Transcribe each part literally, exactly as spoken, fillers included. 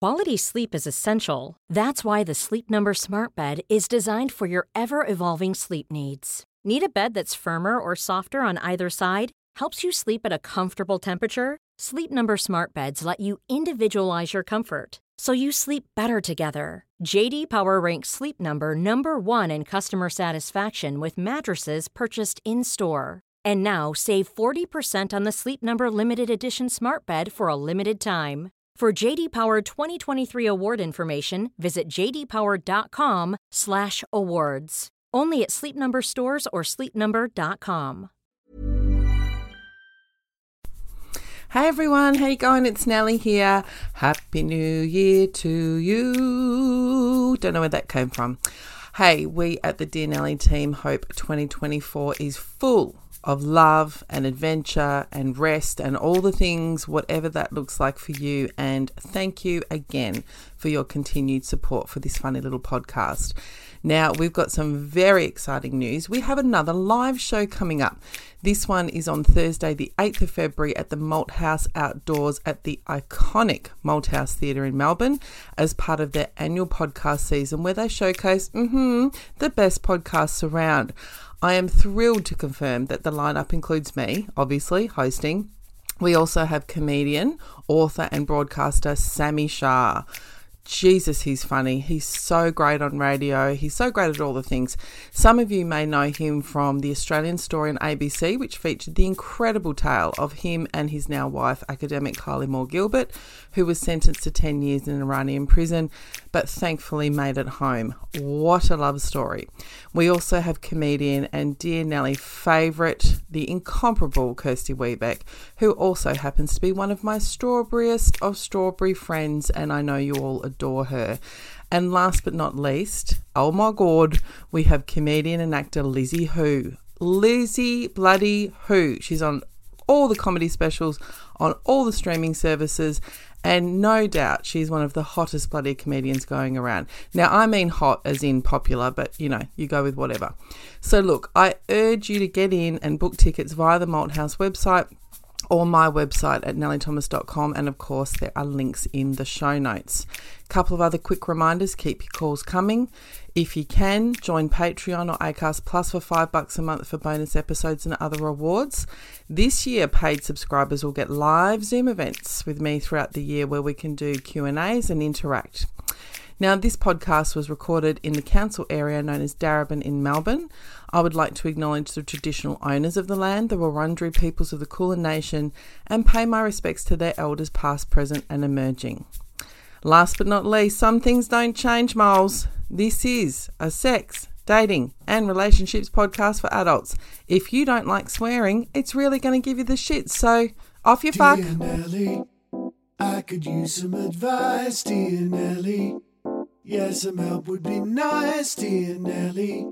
Quality sleep is essential. That's why the Sleep Number Smart Bed is designed for your ever-evolving sleep needs. Need a bed that's firmer or softer on either side? Helps you sleep at a comfortable temperature? Sleep Number Smart Beds let you individualize your comfort, so you sleep better together. J D Power ranks Sleep Number number one in customer satisfaction with mattresses purchased in-store. And now, save forty percent on the Sleep Number Limited Edition Smart Bed for a limited time. For J D Power twenty twenty-three award information, visit jdpower.com slash awards. Only at Sleep Number stores or sleep number dot com. Hey everyone, how you going? It's Nellie here. Happy New Year to you. Don't know where that came from. Hey, we at the Dear Nellie team hope twenty twenty-four is full of love and adventure and rest and all the things, whatever that looks like for you. And thank you again for your continued support for this funny little podcast. Now, we've got some very exciting news. We have another live show coming up. This one is on Thursday, the eighth of February at the Malthouse Outdoors at the iconic Malthouse Theatre in Melbourne as part of their annual podcast season where they showcase mm-hmm, the best podcasts around. I am thrilled to confirm that the lineup includes me, obviously, hosting. We also have comedian, author and broadcaster Sammy Shah. Jesus, he's funny. He's so great on radio. He's so great at all the things. Some of you may know him from The Australian Story on A B C, which featured the incredible tale of him and his now wife, academic Kylie Moore Gilbert, who was sentenced to ten years in an Iranian prison, but thankfully made it home. What a love story. We also have comedian and Dear Nellie favourite, the incomparable Kirsty Webeck, who also happens to be one of my strawberryest of strawberry friends, and I know you all adore her. And last but not least, oh my God, we have comedian and actor Lizzie Hu. Lizzie bloody Hu. She's on all the comedy specials, on all the streaming services, and no doubt she's one of the hottest bloody comedians going around. Now, I mean hot as in popular, but, you know, you go with whatever. So, look, I urge you to get in and book tickets via the Malthouse website or my website at nellie thomas dot com, and of course there are links in the show notes. A couple of other quick reminders: keep your calls coming. If you can, join Patreon or Acast Plus for five bucks a month for bonus episodes and other rewards. This year, paid subscribers will get live Zoom events with me throughout the year where we can do Q and A's and interact. Now, this podcast was recorded in the council area known as Darebin in Melbourne. I would like to acknowledge the traditional owners of the land, the Wurundjeri peoples of the Kulin Nation, and pay my respects to their elders past, present and emerging. Last but not least, some things don't change, moles. This is a sex, dating and relationships podcast for adults. If you don't like swearing, it's really going to give you the shit, so off you fuck. Dear Nellie, I could use some advice, dear Nellie. Yes, some help would be nice, dear Nellie.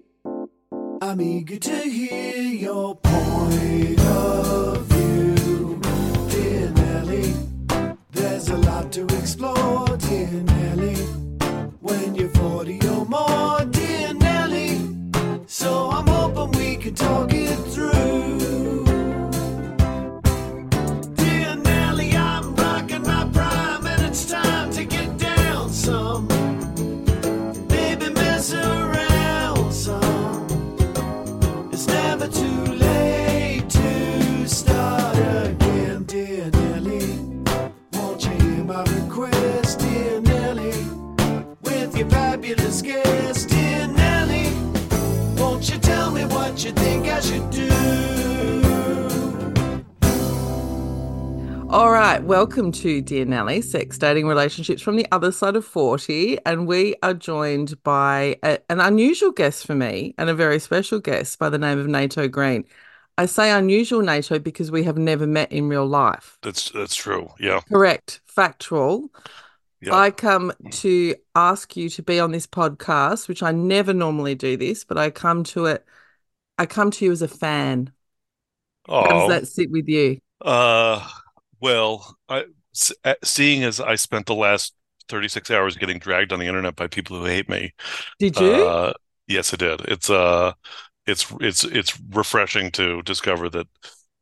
I'm eager to hear your point of view, dear Nellie. There's a lot to explore, dear Nellie. When you're forty or more, dear Nellie. So I'm hoping we can talk it through. Dear Nellie, I'm rocking my prime and it's time to get down some. Baby, mess around some. It's never too late to start again, dear Nellie. Won't you hear my request, dear Nellie? With your fabulous guest, dear Nellie. Won't you tell me what you think I should do? All right, welcome to Dear Nellie, Sex, Dating, Relationships from the Other Side of forty, and we are joined by a, an unusual guest for me and a very special guest by the name of Nato Green. I say unusual, Nato, because we have never met in real life. That's that's true, yeah. Correct, factual. Yeah. I come to ask you to be on this podcast, which I never normally do this, but I come to it, I come to you as a fan. How does Oh, that sit with you? uh, well, I, s- uh, seeing as I spent the last thirty-six hours getting dragged on the internet by people who hate me, Did you? uh, yes, I did. It's uh, it's it's it's refreshing to discover that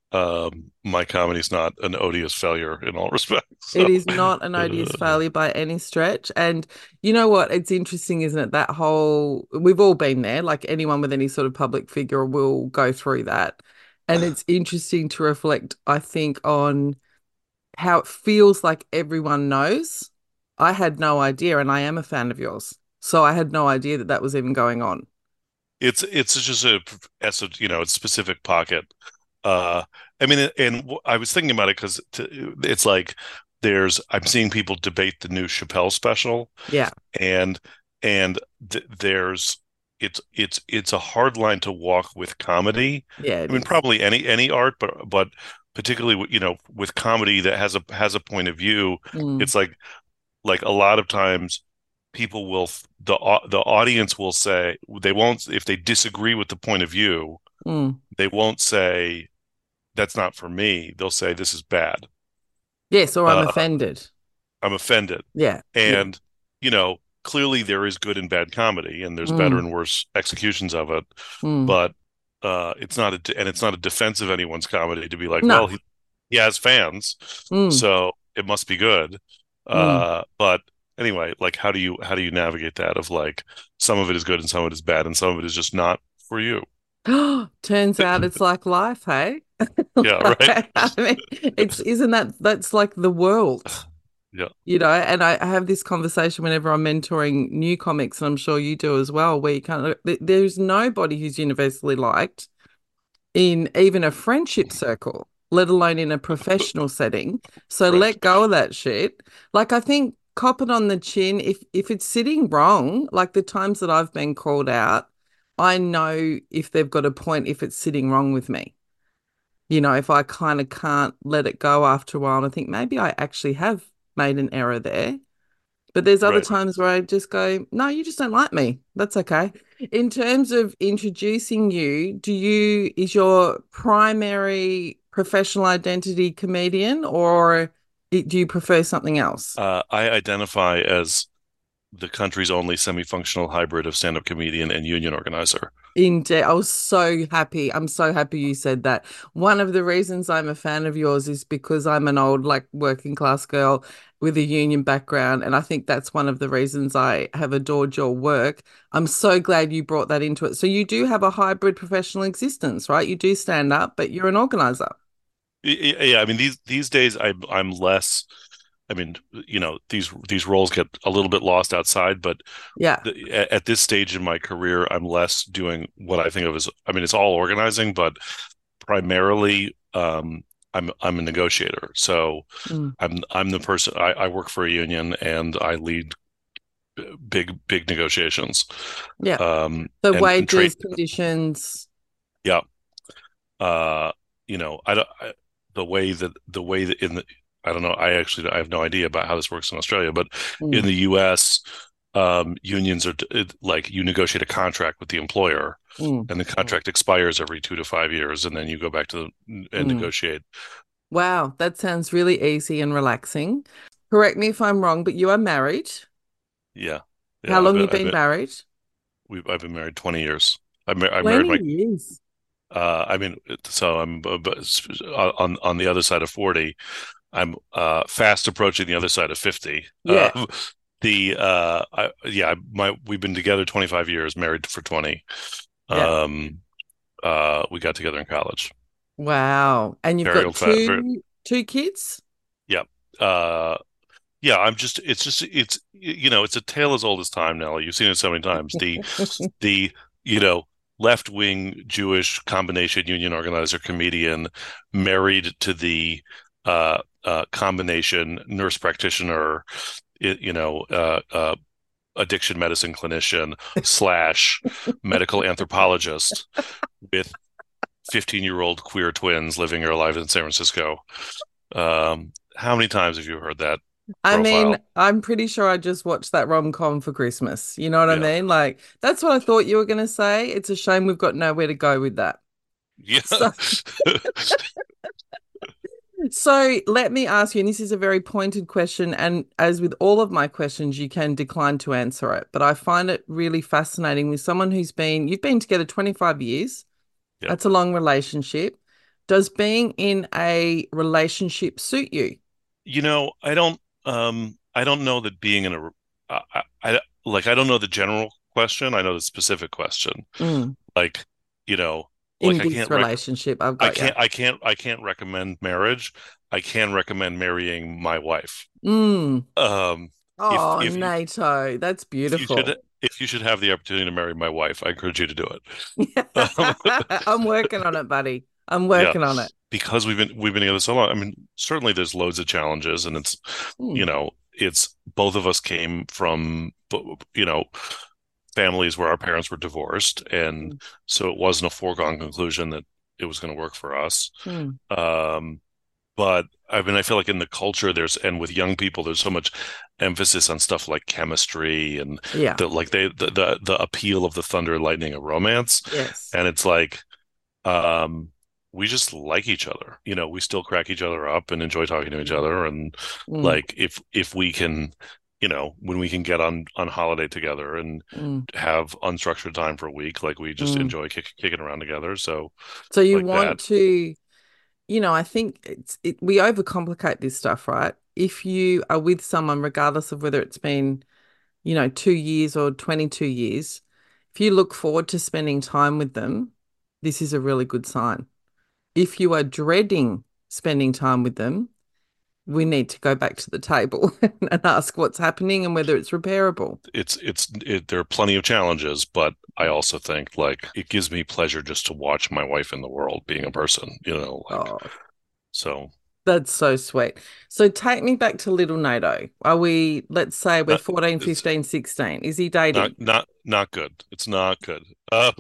um, my comedy's not an odious failure in all respects. So, It is not an odious uh, failure by any stretch. And you know what? It's interesting, isn't it? That whole, we've all been there, like anyone with any sort of public figure will go through that. And it's interesting to reflect, I think, on how it feels like everyone knows. I had no idea, and I am a fan of yours. So I had no idea that that was even going on. it's it's just a eso- you know, it's specific pocket. Uh, I mean, and w- I was thinking about it because it's like there's I'm seeing people debate the new Chappelle special, Yeah. and and th there's it's it's it's a hard line to walk with comedy. Yeah, I it mean, is. probably any any art, but but particularly with- you know, with comedy that has a has a point of view, Mm, it's like like a lot of times people will the au- the audience will say they won't if they disagree with the point of view, mm. they won't say that's not for me. They'll say this is bad. Yes, or I'm Uh, offended. I'm offended. Yeah. Yeah. And, you know, clearly there is good and bad comedy and there's better Mm, and worse executions of it. mm. But uh, it's not a, and it's not a defense of anyone's comedy to be like, No. well, he, he has fans, Mm, so it must be good. mm. Uh, but anyway, like, how do you, how do you navigate that of like, some of it is good and some of it is bad and some of it is just not for you? Turns out it's like life, hey? Yeah, right. Like, I mean, it's isn't that that's like the world, Yeah. you know? And I, I have this conversation whenever I'm mentoring new comics, and I'm sure you do as well, where you kind of th- there's nobody who's universally liked in even a friendship circle, let alone in a professional setting. So Right. let go of that shit. Like I think cop it on the chin. If if it's sitting wrong, like the times that I've been called out, I know if they've got a point if it's sitting wrong with me. You know, if I kind of can't let it go after a while and I think maybe I actually have made an error there. But there's other Right. times where I just go, no, you just don't like me. That's okay. In terms of introducing you, do you, is your primary professional identity comedian or do you prefer something else? Uh, I identify as the country's only semi-functional hybrid of stand-up comedian and union organizer. Indeed. I was so happy. I'm so happy you said that. One of the reasons I'm a fan of yours is because I'm an old, like, working class girl with a union background. And I think that's one of the reasons I have adored your work. I'm so glad you brought that into it. So you do have a hybrid professional existence, right? You do stand up, but you're an organizer. Yeah, I mean these these days I I'm less. I mean, you know, these these roles get a little bit lost outside, but Yeah. the, at, at this stage in my career, I'm less doing what I think of as. I mean, it's all organizing, but primarily, um, I'm I'm a negotiator. So Mm. I'm I'm the person. I, I work for a union and I lead big big negotiations. Yeah. Um, So and, and trade. wages, conditions. Yeah. Uh, you know, I don't. I, the way that the way that in the I don't know. I actually I have no idea about how this works in Australia, but in Mm. the U S, um, unions are it, like you negotiate a contract with the employer, Mm. and the contract expires every two to five years, and then you go back to the, and Mm. negotiate. Wow, that sounds really easy and relaxing. Correct me if I'm wrong, but you are married. Yeah, How yeah. I've long been you I've been been married? we've I've been married twenty years. I mar I married twenty my. years. Uh, I mean, so I'm uh, on on the other side of forty. I'm uh, fast approaching the other side of fifty. Yeah, Uh, the uh, I, yeah, my we've been together twenty-five years, married for twenty. yeah. Um, uh, we got together in college. Wow. And you've Very got old fat. Very, two two kids? yeah. Uh, yeah. I'm just. It's just. It's you know. It's a tale as old as time, Nelly. You've seen it so many times. The the you know left wing Jewish combination union organizer comedian married to the uh, uh, combination nurse practitioner, you know, uh, uh, addiction medicine clinician slash medical anthropologist with fifteen year old queer twins living or alive in San Francisco. Um, how many times have you heard that I mean, profile? I'm pretty sure I just watched that rom-com for Christmas. You know what I Yeah. mean? Like, that's what I thought you were going to say. It's a shame we've got nowhere to go with that. Yeah. So, so let me ask you, and this is a very pointed question, and as with all of my questions, you can decline to answer it. But I find it really fascinating with someone who's been, you've been together twenty-five years. Yeah. That's a long relationship. Does being in a relationship suit you? You know, I don't um I don't know that being in a I, I I- like I don't know the general question. I know the specific question. Mm. Like, you know, like In I this can't rec relationship, I've I got you. can't I can't I can't recommend marriage. I can recommend marrying my wife. Mm. Um if Oh, if you NATO, that's if you should beautiful. if you should have the opportunity to marry my wife, I encourage you to do it. Um, I'm working on it, buddy. I'm yeah, working on it. because we've been we've been together so long. I mean, certainly there's loads of challenges, and it's you Mm. know, it's both of us came from you know families where our parents were divorced, and Mm. so it wasn't a foregone conclusion that it was going to work for us. Mm. Um, but I mean, I feel like in the culture there's and with young people there's so much emphasis on stuff like chemistry and Yeah. the like they the the, the appeal of the thunder and lightning of romance, Yes. and it's like um we just like each other. You know, we still crack each other up and enjoy talking to each other. And Mm. like if if we can, you know, when we can get on on holiday together and Mm. have unstructured time for a week, like we just Mm. enjoy kick, kicking around together. So So you like that, want to, you know, I think it's it, we overcomplicate this stuff, right? If you are with someone, regardless of whether it's been, you know, two years or twenty-two years, if you look forward to spending time with them, this is a really good sign. If you are dreading spending time with them, we need to go back to the table and ask what's happening and whether it's repairable. it's it's it, there are plenty of challenges, but I also think like it gives me pleasure just to watch my wife in the world being a person, you know, like Oh, so. that's so sweet. So take me back to little NATO. Are we, let's say we're Not, fourteen, it's fifteen, sixteen. Is he not dating? not not good. It's not good. Uh,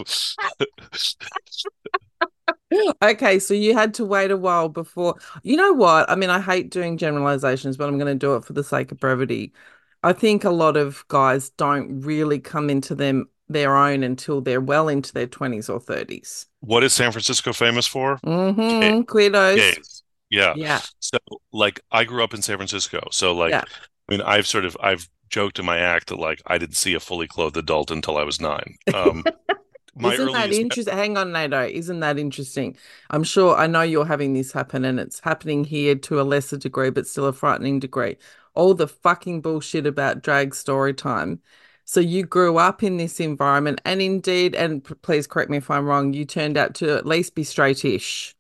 Okay, so you had to wait a while before. You know what? I mean, I hate doing generalizations, but I'm going to do it for the sake of brevity. I think a lot of guys don't really come into them their own until they're well into their twenties or thirties. what is San Francisco famous for? Gay, Mm-hmm. Queerdos. gays. Yeah. Yeah. So like I grew up in San Francisco. So Yeah. like I mean I've sort of I've joked in my act that like I didn't see a fully clothed adult until I was nine. Um my Isn't that earliest interesting? Hang on, NATO. Isn't that interesting? I'm sure I know you're having this happen and it's happening here to a lesser degree, but still a frightening degree. All the fucking bullshit about drag story time. So you grew up in this environment and indeed, and p- please correct me if I'm wrong, you turned out to at least be straightish.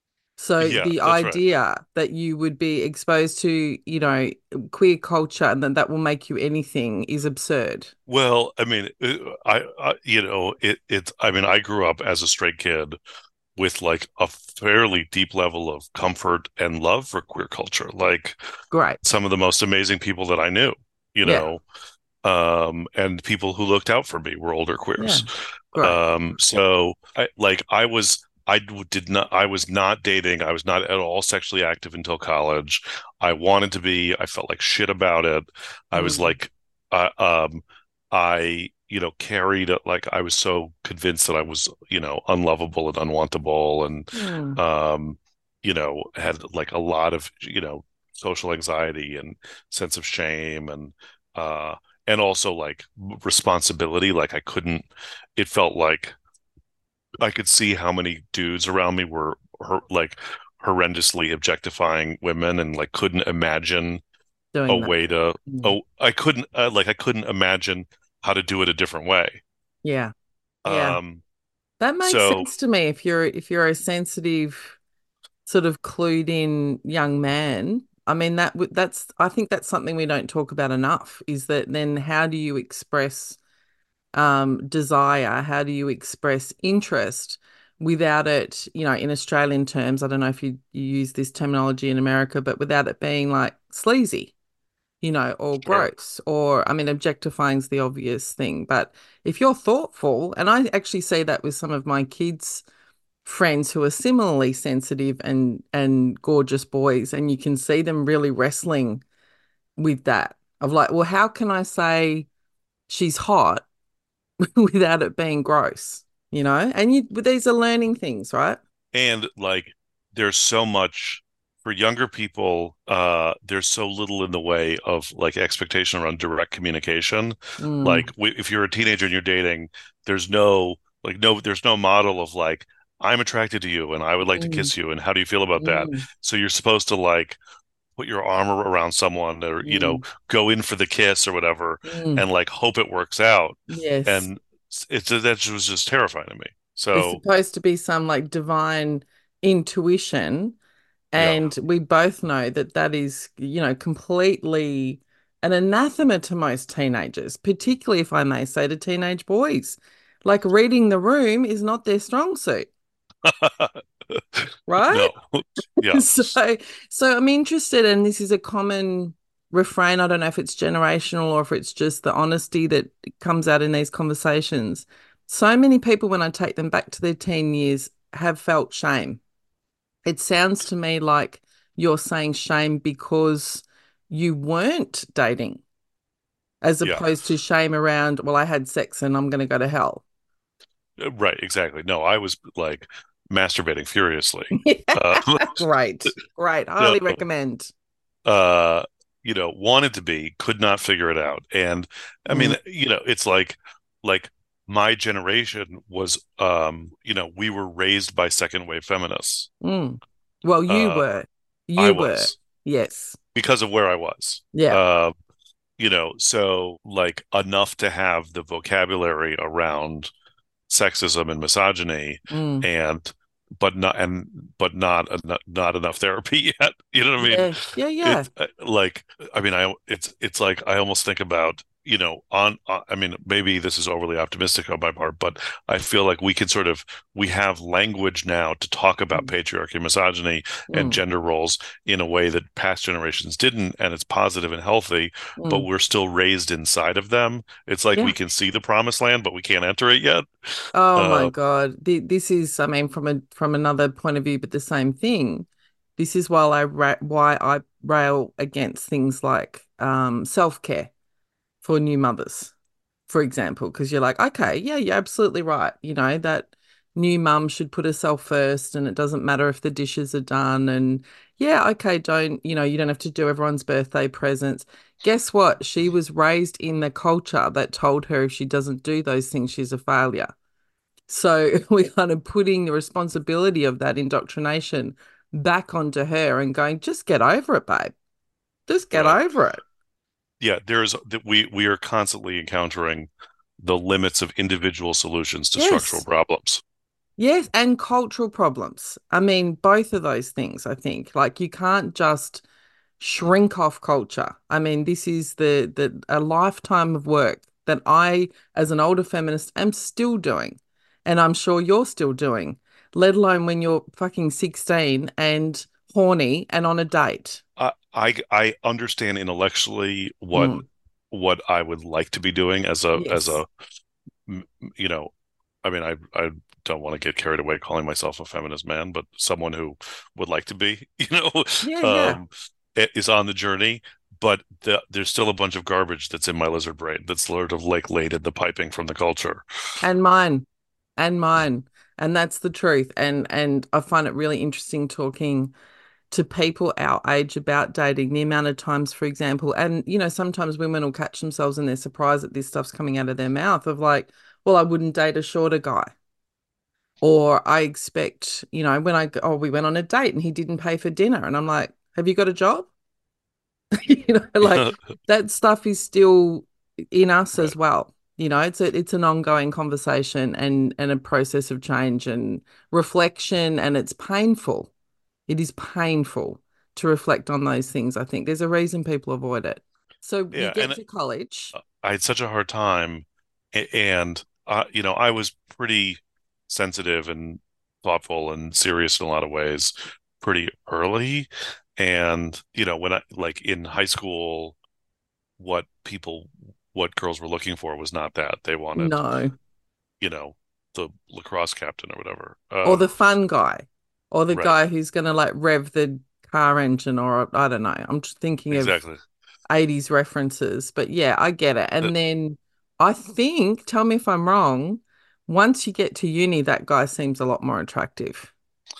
So yeah, the that's right. idea that you would be exposed to, you know, queer culture and that that will make you anything is absurd. Well, I mean, uh, I, I you know, it it's I mean, I grew up as a straight kid with like a fairly deep level of comfort and love for queer culture. Like Great. some of the most amazing people that I knew, you Yeah. know, um, and people who looked out for me were older Yeah. queers. Great. Um, so I like I was I did not I was not dating. I was not at all sexually active until college. I wanted to be. I felt like shit about it. I was Mm. like, uh, um, I you know carried it like I was so convinced that I was you know unlovable and unwantable and Mm. um, you know had like a lot of you know social anxiety and sense of shame and uh and also like responsibility. Like I couldn't. It felt like I could see how many dudes around me were her, like horrendously objectifying women and like couldn't imagine a Doing that. way to Mm. oh I couldn't uh, like I couldn't imagine how to do it a different way. Yeah. Yeah. Um That makes so sense to me if you're if you're a sensitive sort of clued in young man. I mean that would that's I think that's something we don't talk about enough is that then how do you express um desire? How do you express interest without it, you know, in Australian terms, I don't know if you, you use this terminology in America, but without it being like sleazy, you know, or sure. gross, or I mean, objectifying's the obvious thing. But if you're thoughtful, and I actually see that with some of my kids' friends who are similarly sensitive and and gorgeous boys, and you can see them really wrestling with that of like, well, how can I say she's hot without it being gross, you know? And you these are learning things, right? And like there's so much for younger people, uh there's so little in the way of like expectation around direct communication. Mm, Like w if you're a teenager and you're dating, there's no like no there's no model of like I'm attracted to you and I would like to Mm, kiss you. And how do you feel about that? mm, So you're supposed to like put your arm around someone or, you know, mm, go in for the kiss or whatever mm. and like hope it works out. Yes. And it's that was just terrifying to me. It's So supposed to be some like divine intuition. yeah, And we both know that that is, you know, completely an anathema to most teenagers, particularly if I may say to teenage boys. Like reading the room is not their strong suit, right? no, yeah, So, so I'm interested, and this is a common refrain. I don't know if it's generational or if it's just the honesty that comes out in these conversations. So many people, when I take them back to their teen years, have felt shame. It sounds to me like you're saying shame because you weren't dating, as yeah, opposed to shame around, well, I had sex and I'm going to go to hell. right, exactly. No, I was like masturbating furiously. Uh, Yeah, great, great. so, Highly recommend. uh, you know, wanted to be, could not figure it out. And I Mm, mean, you know, it's like, like my generation was, um, you know, we were raised by second wave feminists. mm. Well, you Uh, were, I you were, was yes, because of where I was. yeah, Uh, you know, so like enough to have the vocabulary around sexism and misogyny mm. and but not and but not not, not enough therapy yet. You know what I mean? Yeah, yeah, yeah. It's uh, like I mean I it's it's like I almost think about, you know, on uh, I mean maybe this is overly optimistic on my part, but I feel like we can sort of we have language now to talk about Mm, patriarchy, misogyny, and mm, gender roles in a way that past generations didn't, and it's positive and healthy, but mm. we're still raised inside of them. It's like we Yeah. can see the promised land, but we can't enter it yet. Oh my Uh, God. The, this is, I mean, from a from another point of view, but the same thing. This is why I ra why I rail against things like um, self-care for new mothers, for example, because you're like, okay, yeah, you're absolutely right. You know, that new mum should put herself first and it doesn't matter if the dishes are done. And yeah, okay, don't, you know, you don't have to do everyone's birthday presents. Guess what? She was raised in the culture that told her if she doesn't do those things, she's a failure. So we're kind of putting the responsibility of that indoctrination back onto her and going, just get over it, babe. Just get right. over it. Yeah, there's that we we are constantly encountering the limits of individual solutions to structural Yes. problems. Yes. And cultural problems. I mean, both of those things, I think. Like you can't just shrink off culture. I mean, this is the the a lifetime of work that I, as an older feminist, am still doing. And I'm sure you're still doing, let alone when you're fucking sixteen and horny and on a date. I I, I understand intellectually what Mm, what I would like to be doing as a as yes. a you know, I mean I I don't want to get carried away calling myself a feminist man, but someone who would like to be, you know, Yeah, yeah. um, is on the journey. But the, there's still a bunch of garbage that's in my lizard brain that's sort of like laid in the piping from the culture. And mine. And mine. And that's the truth. And and I find it really interesting talking to people our age about dating, the amount of times, for example, and you know, sometimes women will catch themselves and they're surprised that this stuff's coming out of their mouth of like, well, I wouldn't date a shorter guy. Or I expect, you know, when I, go- oh, we went on a date and he didn't pay for dinner. And I'm like, have you got a job? You know, like that stuff is still in us Right. as well. You know, it's a, it's an ongoing conversation and and a process of change and reflection, and it's painful. It is painful to reflect on those things. I think there's a reason people avoid it. So you Yeah, get and to college. I had such a hard time, a- and uh, you know, I was pretty sensitive and thoughtful and serious in a lot of ways pretty early. And you know, when I like in high school, what people, what girls were looking for was not that. They wanted, No. you know, the lacrosse captain or whatever. Or Um, the fun guy, or the right, guy who's going to like rev the car engine, or I don't know. I'm just thinking of exactly. eighties references, but yeah, I get it. Uh, And then I think, tell me if I'm wrong, once you get to uni, that guy seems a lot more attractive.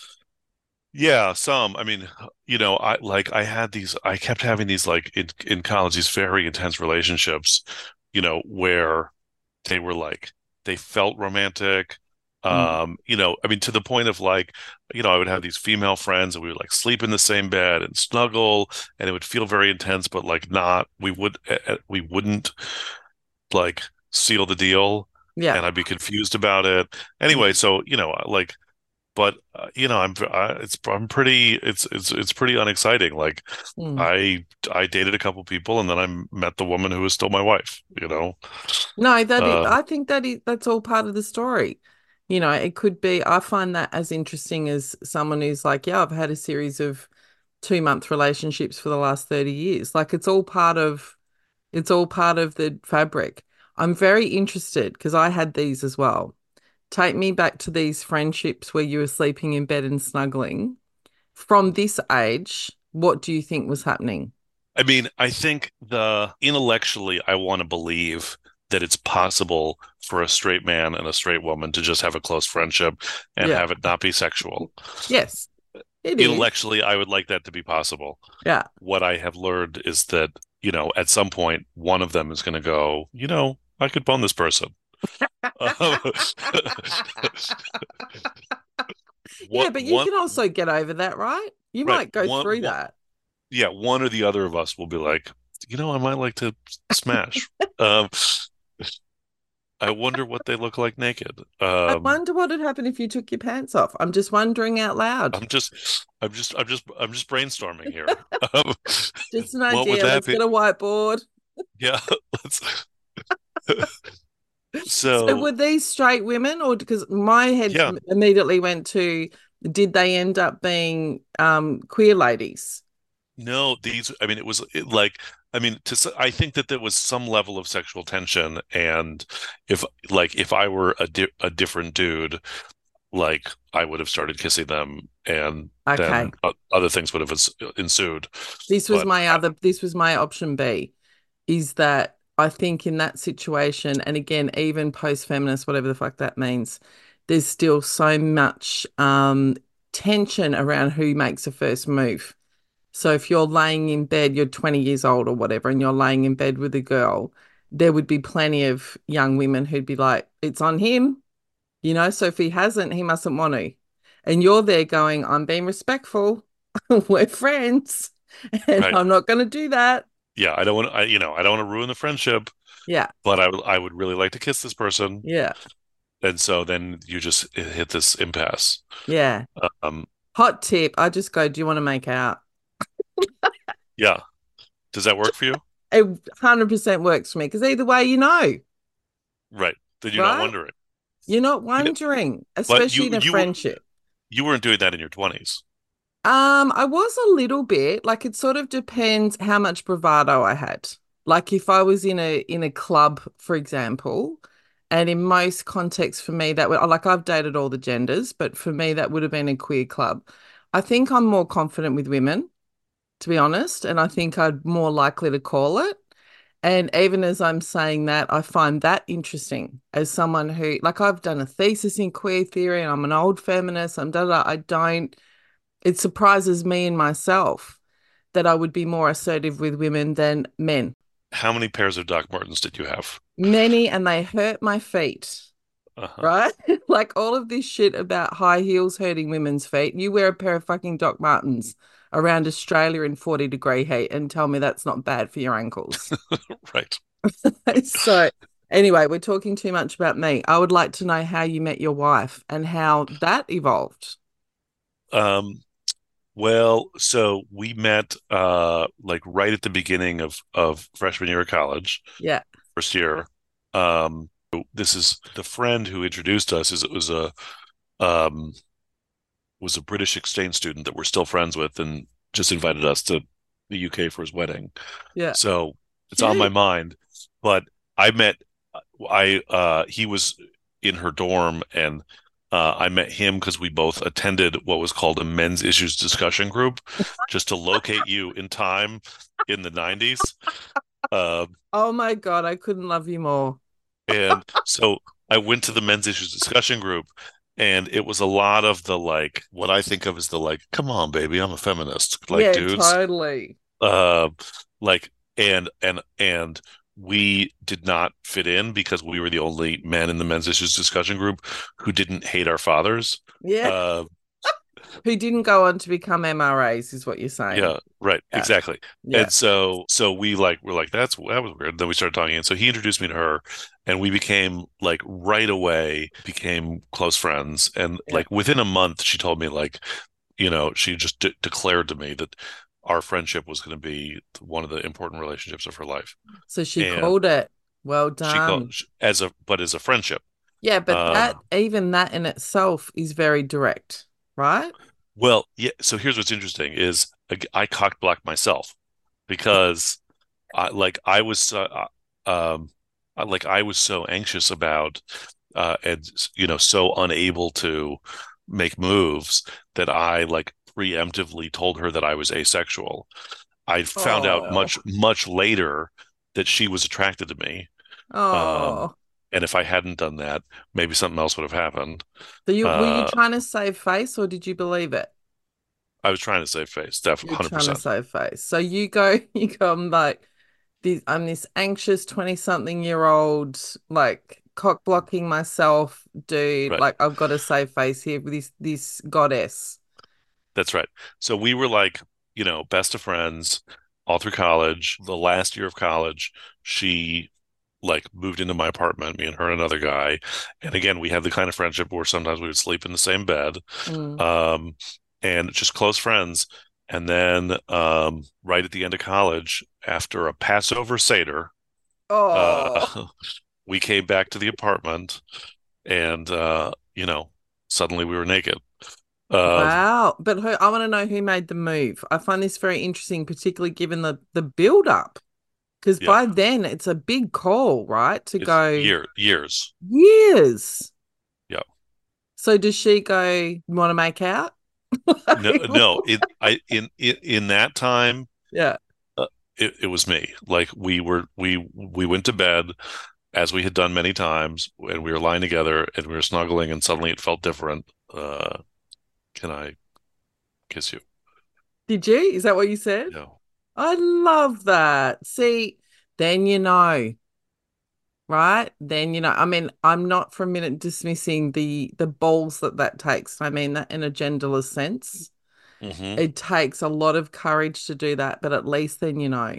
Yeah, some. I mean, you know, I like I had these I kept having these like in in college these very intense relationships, you know, where they were like they felt romantic, Mm. Um, you know, I mean, to the point of like, you know, I would have these female friends and we would like sleep in the same bed and snuggle, and it would feel very intense, but like not, we would, eh, eh, we wouldn't like seal the deal, Yeah. and I'd be confused about it. Anyway, Mm. so, you know, like, but uh, you know, I'm, I, it's, I'm pretty, it's, it's, it's pretty unexciting. Like, Mm. I, I dated a couple people, and then I met the woman who is still my wife, you know. No, that is, Um, I think that is, that's all part of the story. You know, it could be, I find that as interesting as someone who's like, yeah, I've had a series of two month relationships for the last thirty years. Like it's all part of, it's all part of the fabric. I'm very interested because I had these as well. Take me back to these friendships where you were sleeping in bed and snuggling. From this age, what do you think was happening? I mean, I think the intellectually, I want to believe that it's possible for a straight man and a straight woman to just have a close friendship and Yeah. have it not be sexual. Yes, it is. Intellectually, I would like that to be possible. Yeah. What I have learned is that, you know, at some point, one of them is going to go, you know, I could bone this person. Yeah, What but you one, can also get over that, right? You right? might go One, through one, that. yeah, one or the other of us will be like, you know, I might like to smash. Um, I wonder what they look like naked. I Um, wonder what would happen if you took your pants off. I'm just wondering out loud. I'm just, I'm just, I'm just, I'm just brainstorming here. Um, Just an what would idea. that Let's be? get a whiteboard. Yeah, let's. So So were these straight women, or because my head yeah, immediately went to, did they end up being um, queer ladies? no, these. I mean, it was it, like, I mean, to, s- I think that there was some level of sexual tension, and if like if I were a di a different dude, like I would have started kissing them, and then Okay. uh, other things would have ens- ensued. This was But my other, this was my option B, is that I think in that situation, and again, even post-feminist, whatever the fuck that means, there's still so much um, tension around who makes the first move. So if you're laying in bed, you're twenty years old or whatever, and you're laying in bed with a girl, there would be plenty of young women who'd be like, it's on him, you know, so if he hasn't, he mustn't want to. And you're there going, I'm being respectful. We're friends, and right, I'm not going to do that. yeah, I don't want, I you know, I don't want to ruin the friendship, Yeah, but I would I would really like to kiss this person, yeah, and so then you just hit this impasse. yeah. Um, Hot tip. I just go, do you want to make out? yeah, does that work for you? It one hundred percent works for me because either way, you know, Right, then you're not right? wondering. You're not Yeah, wondering, but especially you in a you were friendship. you weren't doing that in your twenties, Um, I was a little bit like it sort of depends how much bravado I had. Like if I was in a in a club, for example, and in most contexts for me that would like I've dated all the genders, but for me that would have been a queer club. I think I'm more confident with women, to be honest, and I think I'd more likely to call it. And even as I'm saying that, I find that interesting as someone who, like, I've done a thesis in queer theory and I'm an old feminist. I'm da da. I don't, it surprises me in myself that I would be more assertive with women than men. how many pairs of Doc Martens did you have? Many, and they hurt my feet, Uh-huh. right? Like all of this shit about high heels hurting women's feet. You wear a pair of fucking Doc Martens around Australia in forty degree heat and tell me that's not bad for your ankles. Right. So, anyway, we're talking too much about me. I would like to know how you met your wife and how that evolved. Um, well, so we met uh like right at the beginning of of freshman year of college, Yeah. first year. Um, this is the friend who introduced us is it was a um was a British exchange student that we're still friends with and just invited us to the U K for his wedding. Yeah. So it's on my Cute. mind. But I met I uh he was in her dorm, and uh I met him because we both attended what was called a men's issues discussion group just to locate you in time in the nineties. Uh, Oh my God, I couldn't love you more. and so I went to the men's issues discussion group, and it was a lot of the like what I think of as the like, come on, baby, I'm a feminist, like Yeah, dudes. totally. Uh, like and and and we did not fit in because we were the only men in the men's issues discussion group who didn't hate our fathers. Yeah. Uh, Who didn't go on to become M R As is what you're saying. yeah, right, Yeah. exactly. Yeah. And so, so we like we're like that's that was weird. Then we started talking, and so he introduced me to her, and we became like right away became close friends. And Yeah. like within a month, she told me like, you know, she just de declared to me that our friendship was going to be one of the important relationships of her life. So she And called it. Well she called done. as a but as a friendship. Yeah, but that Um, even that in itself is very direct, right? well, yeah. So here's what's interesting is I, I cock blocked myself because I like I was uh, uh, um I- like I was so anxious about uh and you know so unable to make moves that I like preemptively told her that I was asexual. I found out Oh, much much later that she was attracted to me. Um, oh. and if I hadn't done that, maybe something else would have happened. So you were you Uh, trying to save face or did you believe it? I was trying to save face, definitely You're trying to one hundred percent. save face. So you go, you go, I'm like, this, I'm this anxious twenty something year old, like cock blocking myself, dude. Right. Like I've got to save face here with this this goddess. That's right. So we were like, you know, best of friends all through college. The last year of college, she like moved into my apartment, me and her and another guy. And again, we had the kind of friendship where sometimes we would sleep in the same bed, Mm. um, and just close friends. And then um, right at the end of college, after a Passover Seder, Oh, uh, we came back to the apartment and, uh, you know, suddenly we were naked. Uh, wow. But who, I want to know who made the move. I find this very interesting, particularly given the the build up. Because yeah, by then it's a big call, right? To it's go year, years. years. Yeah. So does she go, want to make out? No, no, it, I, in, in, in that time, Yeah. uh, it, it was me. Like we were, we, we went to bed as we had done many times and we were lying together and we were snuggling and suddenly it felt different. Uh, can I kiss you? Did you? Is that what you said? No. I love that. See, then you know, right? Then you know. I mean, I'm not for a minute dismissing the the balls that that takes. I mean that in a genderless sense. Hmm. It takes a lot of courage to do that, but at least then you know.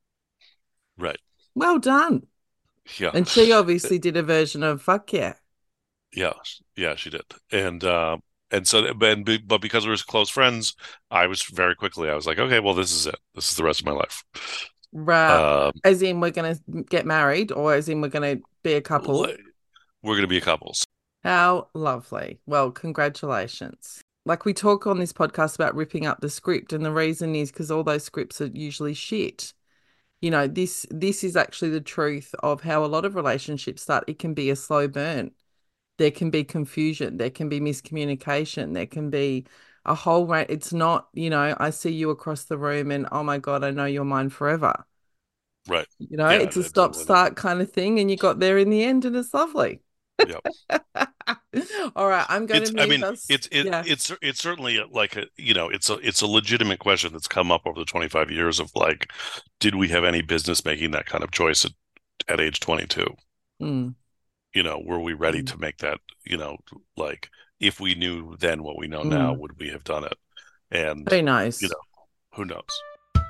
Right. Well done. Yeah. And she obviously did a version of fuck yeah. Yeah. Yeah, she did. And, uh, and so, and, but because we were close friends, I was very quickly, I was like, okay, well, this is it. This is the rest of my life. Right. Um, As in we're gonna get married or as in we're gonna be a couple. we're going to be a couple. How lovely. Well, congratulations. Like we talk on this podcast about ripping up the script, and the reason is because all those scripts are usually shit. You know, this this is actually the truth of how a lot of relationships start. It can be a slow burn. There can be confusion. There can be miscommunication. There can be a whole range. It's not, you know, I see you across the room and oh my God, I know you're mine forever. Right. You know, Yeah, it's a stop absolutely not. start kind of thing, and you got there in the end, and it's lovely. Yeah. All right, I'm going It's, to I move mean, us. it's, it, Yeah. it's, it's certainly like a, you know, it's a, it's a legitimate question that's come up over the twenty-five years of like, did we have any business making that kind of choice at, at age twenty-two? Mm, You know, were we ready mm, to make that, you know, like if we knew then what we know now, mm. would we have done it? And, Who you knows? know, who knows?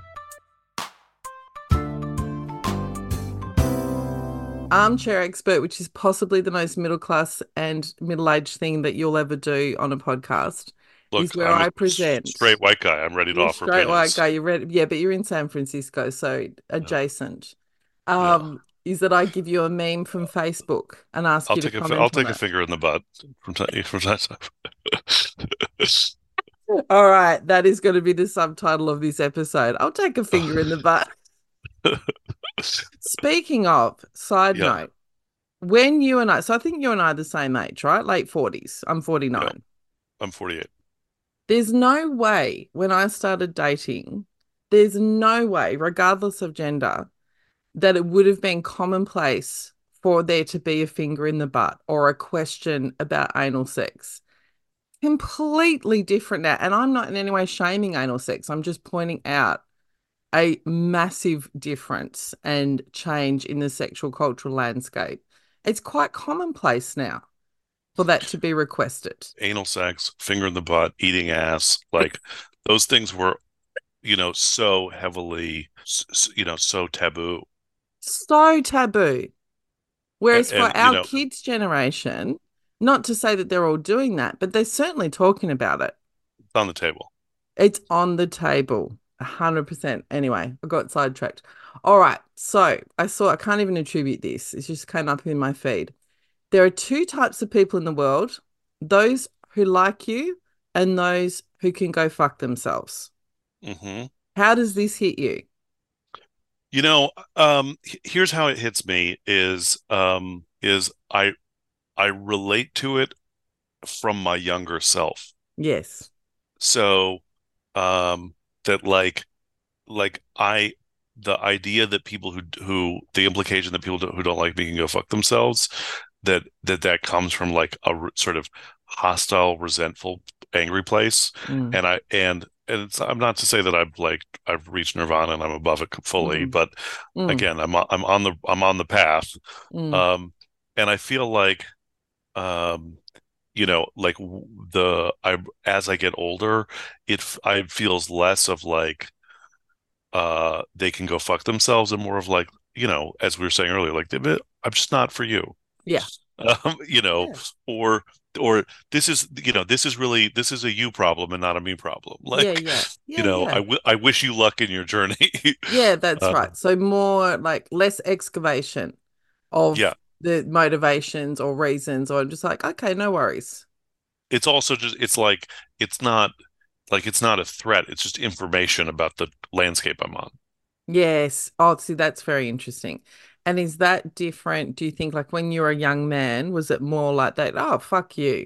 Armchair expert, which is possibly the most middle class and middle aged thing that you'll ever do on a podcast, is Look, where I'm a I s- present. straight white guy. I'm ready to You're a offer straight white opinions. guy. You're ready. Yeah, but you're in San Francisco, so Yeah. adjacent. Yeah. Um, is that I give you a meme from Facebook and ask I'll you to take a, fi- I'll comment on take a it. finger in the butt from time, from time to time. All right, that is going to be the subtitle of this episode. I'll take a finger in the butt. Speaking of, side Yeah, note, when you and I, so I think you and I are the same age, right? Late forties. I'm yeah. forty-nine. I'm forty-eight. There's no way when I started dating, there's no way, regardless of gender, that it would have been commonplace for there to be a finger in the butt or a question about anal sex. Completely different now. And I'm not in any way shaming anal sex. I'm just pointing out a massive difference and change in the sexual cultural landscape. It's quite commonplace now for that to be requested. Anal sex, finger in the butt, eating ass, like those things were, you know, so heavily, you know, so taboo. So taboo. Whereas And, for you our know, kids' generation, not to say that they're all doing that, but they're certainly talking about it. it's on the table. It's on the table, one hundred percent. Anyway, I got sidetracked. All right. So I saw, I can't even attribute this. It just came up in my feed. There are two types of people in the world, those who like you and those who can go fuck themselves. Mm-hmm. How does this hit you? You know, um, here's how it hits me is um, is I I relate to it from my younger self. Yes. So um, that like like I the idea that people who who the implication that people who don't like me can go fuck themselves, that that that comes from like a r- sort of hostile, resentful, angry place. Mm. And I and and it's, I'm not to say that I've like I've reached nirvana and I'm above it fully, Mm. but Mm. again, I'm I'm on the I'm on the path. Mm. Um, and I feel like um, you know, like w- the I as I get older, it f- I feels less of like uh they can go fuck themselves and more of like, you know, as we were saying earlier, like I'm just not for you. Yeah. Um, you know, Yeah. or or this is, you know, this is really this is a you problem and not a me problem. Yeah. Like, Yeah. you Yeah. know, I Yeah. w I wish you luck in your journey. Yeah, that's Uh, right. So more like less excavation yeah, of the motivations or reasons, or just like, okay, no worries. it's also just it's like it's not like it's not a threat. It's just information about the landscape I'm on. Yes. Oh, see, that's very interesting. And is that different? Do you think like when you were a young man, was it more like that? Oh, fuck you.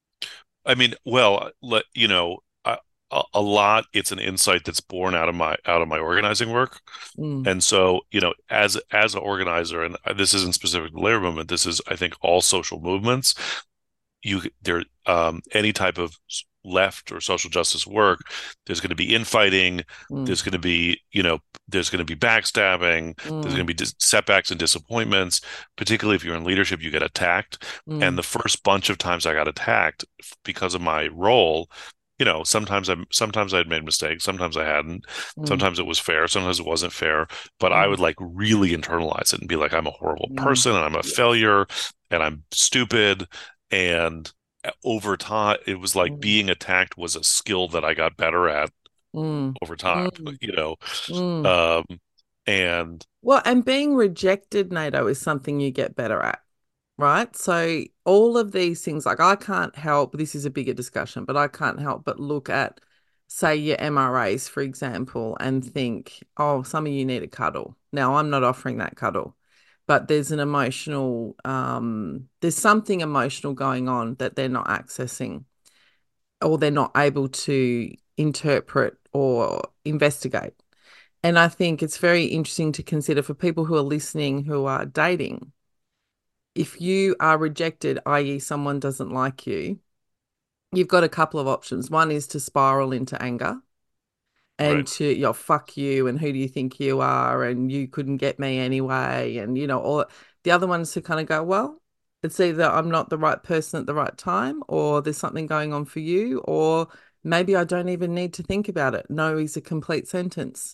I mean, well, let you know, a, a a lot. It's an insight that's born out of my out of my organizing work. Mm, And so, you know, as as an organizer, and this isn't specific to the labor movement, this is, I think, all social movements. You there, um, any type of left or social justice work, there's going to be infighting. mm, There's going to be, you know, there's going to be backstabbing. There's going mm, to be dis setbacks and disappointments. Particularly if you're in leadership, you get attacked. And mm, the first bunch of times I got attacked because of my role, you know, sometimes I'm sometimes I'd made mistakes, sometimes I hadn't, mm, sometimes it was fair, sometimes it wasn't fair, but I mm, would like really internalize it and be like, I'm a horrible mm. person and I'm a Yes. failure and I'm stupid. And over time, it was like Mm, being attacked was a skill that I got better at mm, over time, mm, you know. mm. Um, and Well, and being rejected, NATO, is something you get better at, right? So all of these things, like I can't help, this is a bigger discussion, but I can't help but look at, say, your M R As, for example, and think, oh, some of you need a cuddle. Now, I'm not offering that cuddle, but there's an emotional, um, there's something emotional going on that they're not accessing or they're not able to interpret or investigate. And I think it's very interesting to consider for people who are listening who are dating. If you are rejected, that is, someone doesn't like you, you've got a couple of options. One is to spiral into anger right, and to, you know, fuck you and who do you think you are and you couldn't get me anyway. And, you know, or the other one is to kind of go, well, it's either I'm not the right person at the right time or there's something going on for you, or maybe I don't even need to think about it. No is a complete sentence.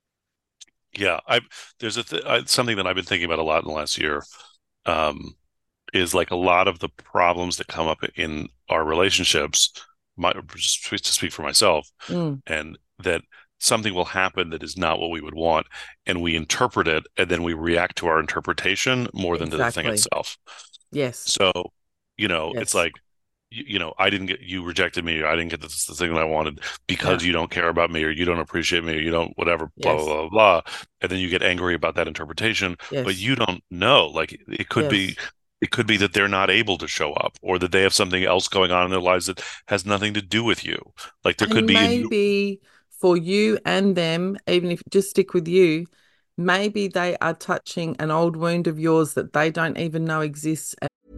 yeah, I there's a th I, something that I've been thinking about a lot in the last year. Um, is like a lot of the problems that come up in our relationships, my, just to speak for myself, Mm, and that something will happen that is not what we would want, and we interpret it, and then we react to our interpretation more than to the thing exactly. itself. Yes. So, you know, it's Yes. like, you, you know, I didn't get, you rejected me, or I didn't get this, the thing that I wanted Yeah. because you don't care about me, or you don't appreciate me, or you don't, whatever, blah, blah, Yes. blah, blah. And then you get angry about that interpretation, but Yes. you don't know. Like it could be, Yes. it could be that they're not able to show up, or that they have something else going on in their lives that has nothing to do with you. Like there could And be in you. maybe for you and them, even if just stick with you, maybe they are touching an old wound of yours that they don't even know exists.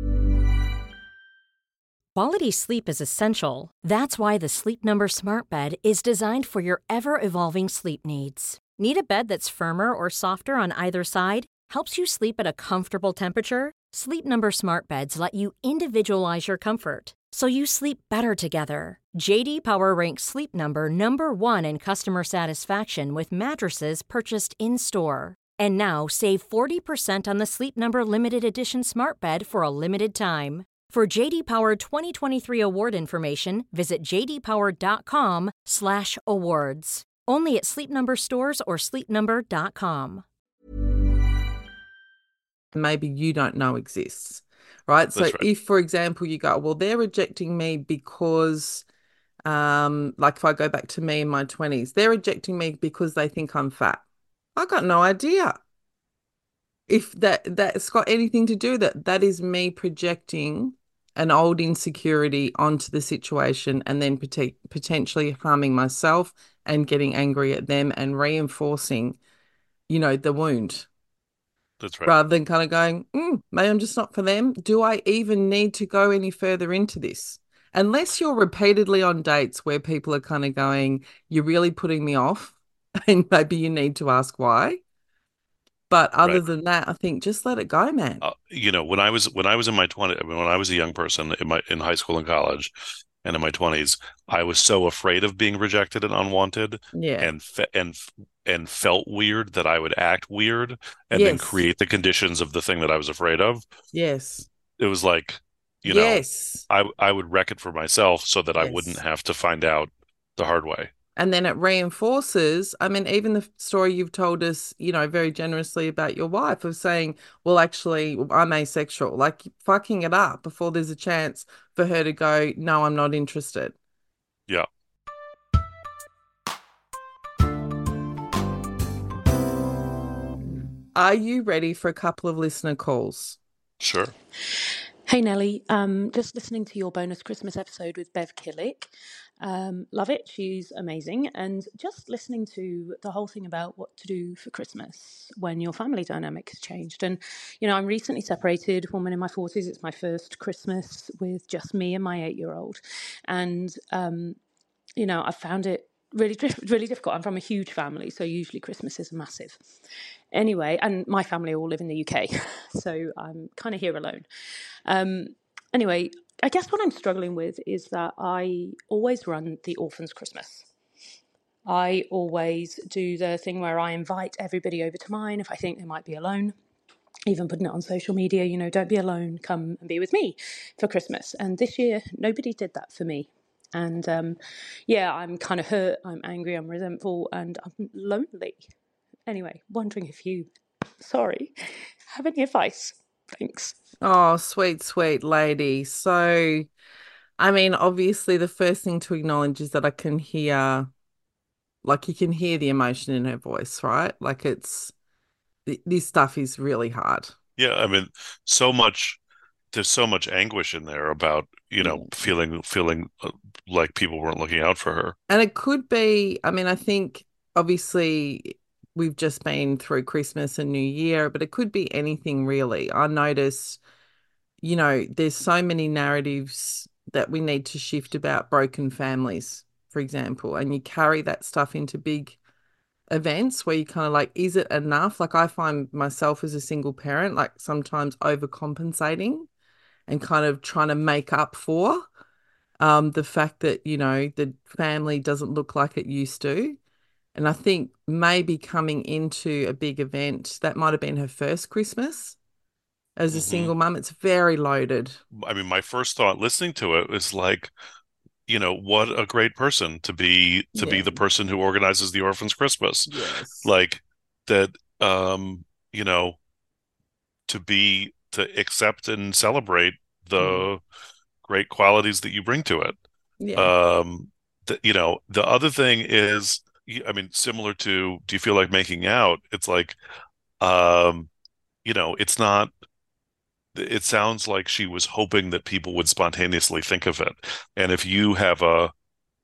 Quality sleep is essential. That's why the Sleep Number Smart Bed is designed for your ever-evolving sleep needs. Need a bed that's firmer or softer on either side? Helps you sleep at a comfortable temperature? Sleep Number Smart Beds let you individualize your comfort, so you sleep better together. J D Power ranks Sleep Number number one in customer satisfaction with mattresses purchased in-store. And now save forty percent on the Sleep Number Limited Edition Smart Bed for a limited time. For J D Power twenty twenty-three award information, visit j d power dot com slash awards. Only at Sleep Number stores or sleep number dot com. Maybe you don't know exists, right? So That's right. if, for example, you go, well, they're rejecting me because, um, like if I go back to me in my twenties, they're rejecting me because they think I'm fat. I got no idea if that that's got anything to do with it. That is me projecting an old insecurity onto the situation and then pot- potentially harming myself and getting angry at them and reinforcing, you know, the wound. That's right. Rather than kind of going, mm, maybe I'm just not for them. Do I even need to go any further into this? Unless you're repeatedly on dates where people are kind of going, you're really putting me off, and maybe you need to ask why. But other Right. than that, I think just let it go, man. Uh, you know, when I was when I was in my twenties, I mean, when I was a young person in my in high school and college, and in my twenties, I was so afraid of being rejected and unwanted, Yeah. and fe and and felt weird that I would act weird and then Yes. create the conditions of the thing that I was afraid of. Yes. It was like, you know, Yes. I I would wreck it for myself so that I wouldn't Yes. have to find out the hard way. And then it reinforces, I mean, even the story you've told us, you know, very generously about your wife of saying, well, actually, I'm asexual, like fucking it up before there's a chance for her to go, no, I'm not interested. Yeah, Are you ready for a couple of listener calls? sure. Hey Nellie, um, just listening to your bonus Christmas episode with Bev Killick. Um, love it. She's amazing. And just listening to the whole thing about what to do for Christmas when your family dynamic has changed. And, you know, I'm recently separated, woman in my forties. It's my first Christmas with just me and my eight-year-old. And, um, you know, I found it really, really difficult. I'm from a huge family, so usually Christmases are massive. Anyway, and my family all live in the U K, so I'm kind of here alone. Um, anyway, I guess what I'm struggling with is that I always run the Orphans Christmas. I always do the thing where I invite everybody over to mine if I think they might be alone. Even putting it on social media, you know, don't be alone, come and be with me for Christmas. And this year, nobody did that for me. And um, yeah, I'm kind of hurt, I'm angry, I'm resentful, and I'm lonely. Anyway, wondering if you, sorry, have any advice? Thanks. Oh, sweet, sweet lady. So, I mean, obviously, the first thing to acknowledge is that I can hear, like, you can hear the emotion in her voice, right? Like, it's, th- this stuff is really hard. Yeah, I mean, so much, there's so much anguish in there about, you know, Yeah. feeling feeling uh, like people weren't looking out for her. And it could be, I mean, I think obviously we've just been through Christmas and New Year, but it could be anything really. I notice, you know, there's so many narratives that we need to shift about broken families, for example, and you carry that stuff into big events where you kind of like, is it enough? Like I find myself as a single parent, like sometimes overcompensating and kind of trying to make up for um, the fact that, you know, the family doesn't look like it used to. And I think maybe coming into a big event, that might have been her first Christmas as a hmm single mum. It's very loaded. I mean, my first thought listening to it was like, you know, what a great person to be to be Yeah. the person who organizes the Orphans Christmas. Yes. Like that, um, you know, to be to accept and celebrate the Mm. great qualities that you bring to it. Yeah. Um, th you know, the other thing is, y- I mean, similar to, do you feel like making out? It's like, um, you know, it's not, it sounds like she was hoping that people would spontaneously think of it. And if you have a,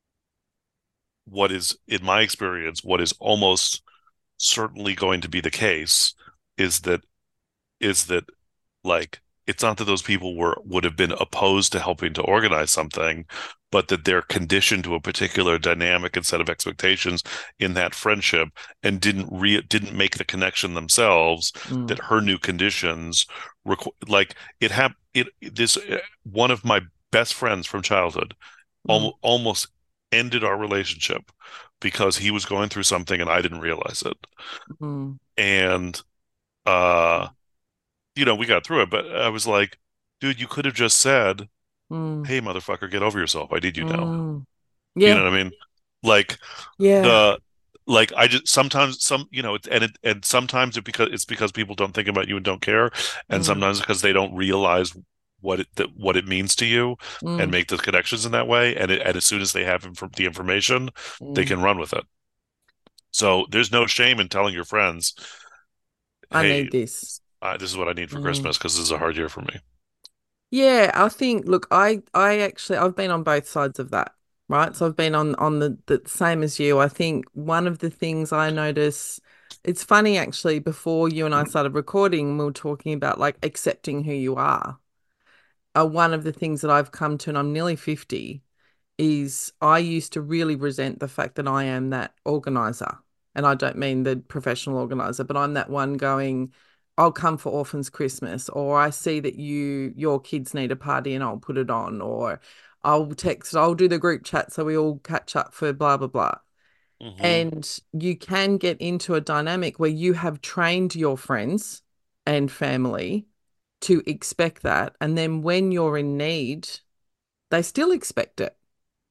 what is, in my experience, what is almost certainly going to be the case is that, is that like, it's not that those people were would have been opposed to helping to organize something, but that they're conditioned to a particular dynamic and set of expectations in that friendship and didn't re didn't make the connection themselves Mm. that her new conditions requ like it hap it this uh, one of my best friends from childhood Mm. al almost ended our relationship because he was going through something and I didn't realize it. Mm. And uh you know, we got through it, but I was like, dude, you could have just said, Mm. "Hey, motherfucker, get over yourself. I need you now." Mm. You Yeah. know what I mean? Like Yeah. the like I just sometimes some you know it, and it and sometimes it because it's because people don't think about you and don't care, and Mm. sometimes because they don't realize what it that what it means to you and Mm. make the connections in that way. And it, and as soon as they have inf the information, they Mm. can run with it. So there's no shame in telling your friends, I "Hey, need this. uh, this is what I need for Mm. Christmas because this is a hard year for me." Yeah, I think, look, I I actually I've been on both sides of that, right? So I've been on on the the same as you. I think one of the things I notice, it's funny actually, before you and I started recording, we were talking about like accepting who you are. Uh, one of the things that I've come to, and I'm nearly fifty, is I used to really resent the fact that I am that organizer. And I don't mean the professional organizer, but I'm that one going, I'll come for Orphans Christmas, or I see that you your kids need a party and I'll put it on, or I'll text, I'll do the group chat so we all catch up for blah blah blah. Hmm. And you can get into a dynamic where you have trained your friends and family to expect that. And then when you're in need, they still expect it.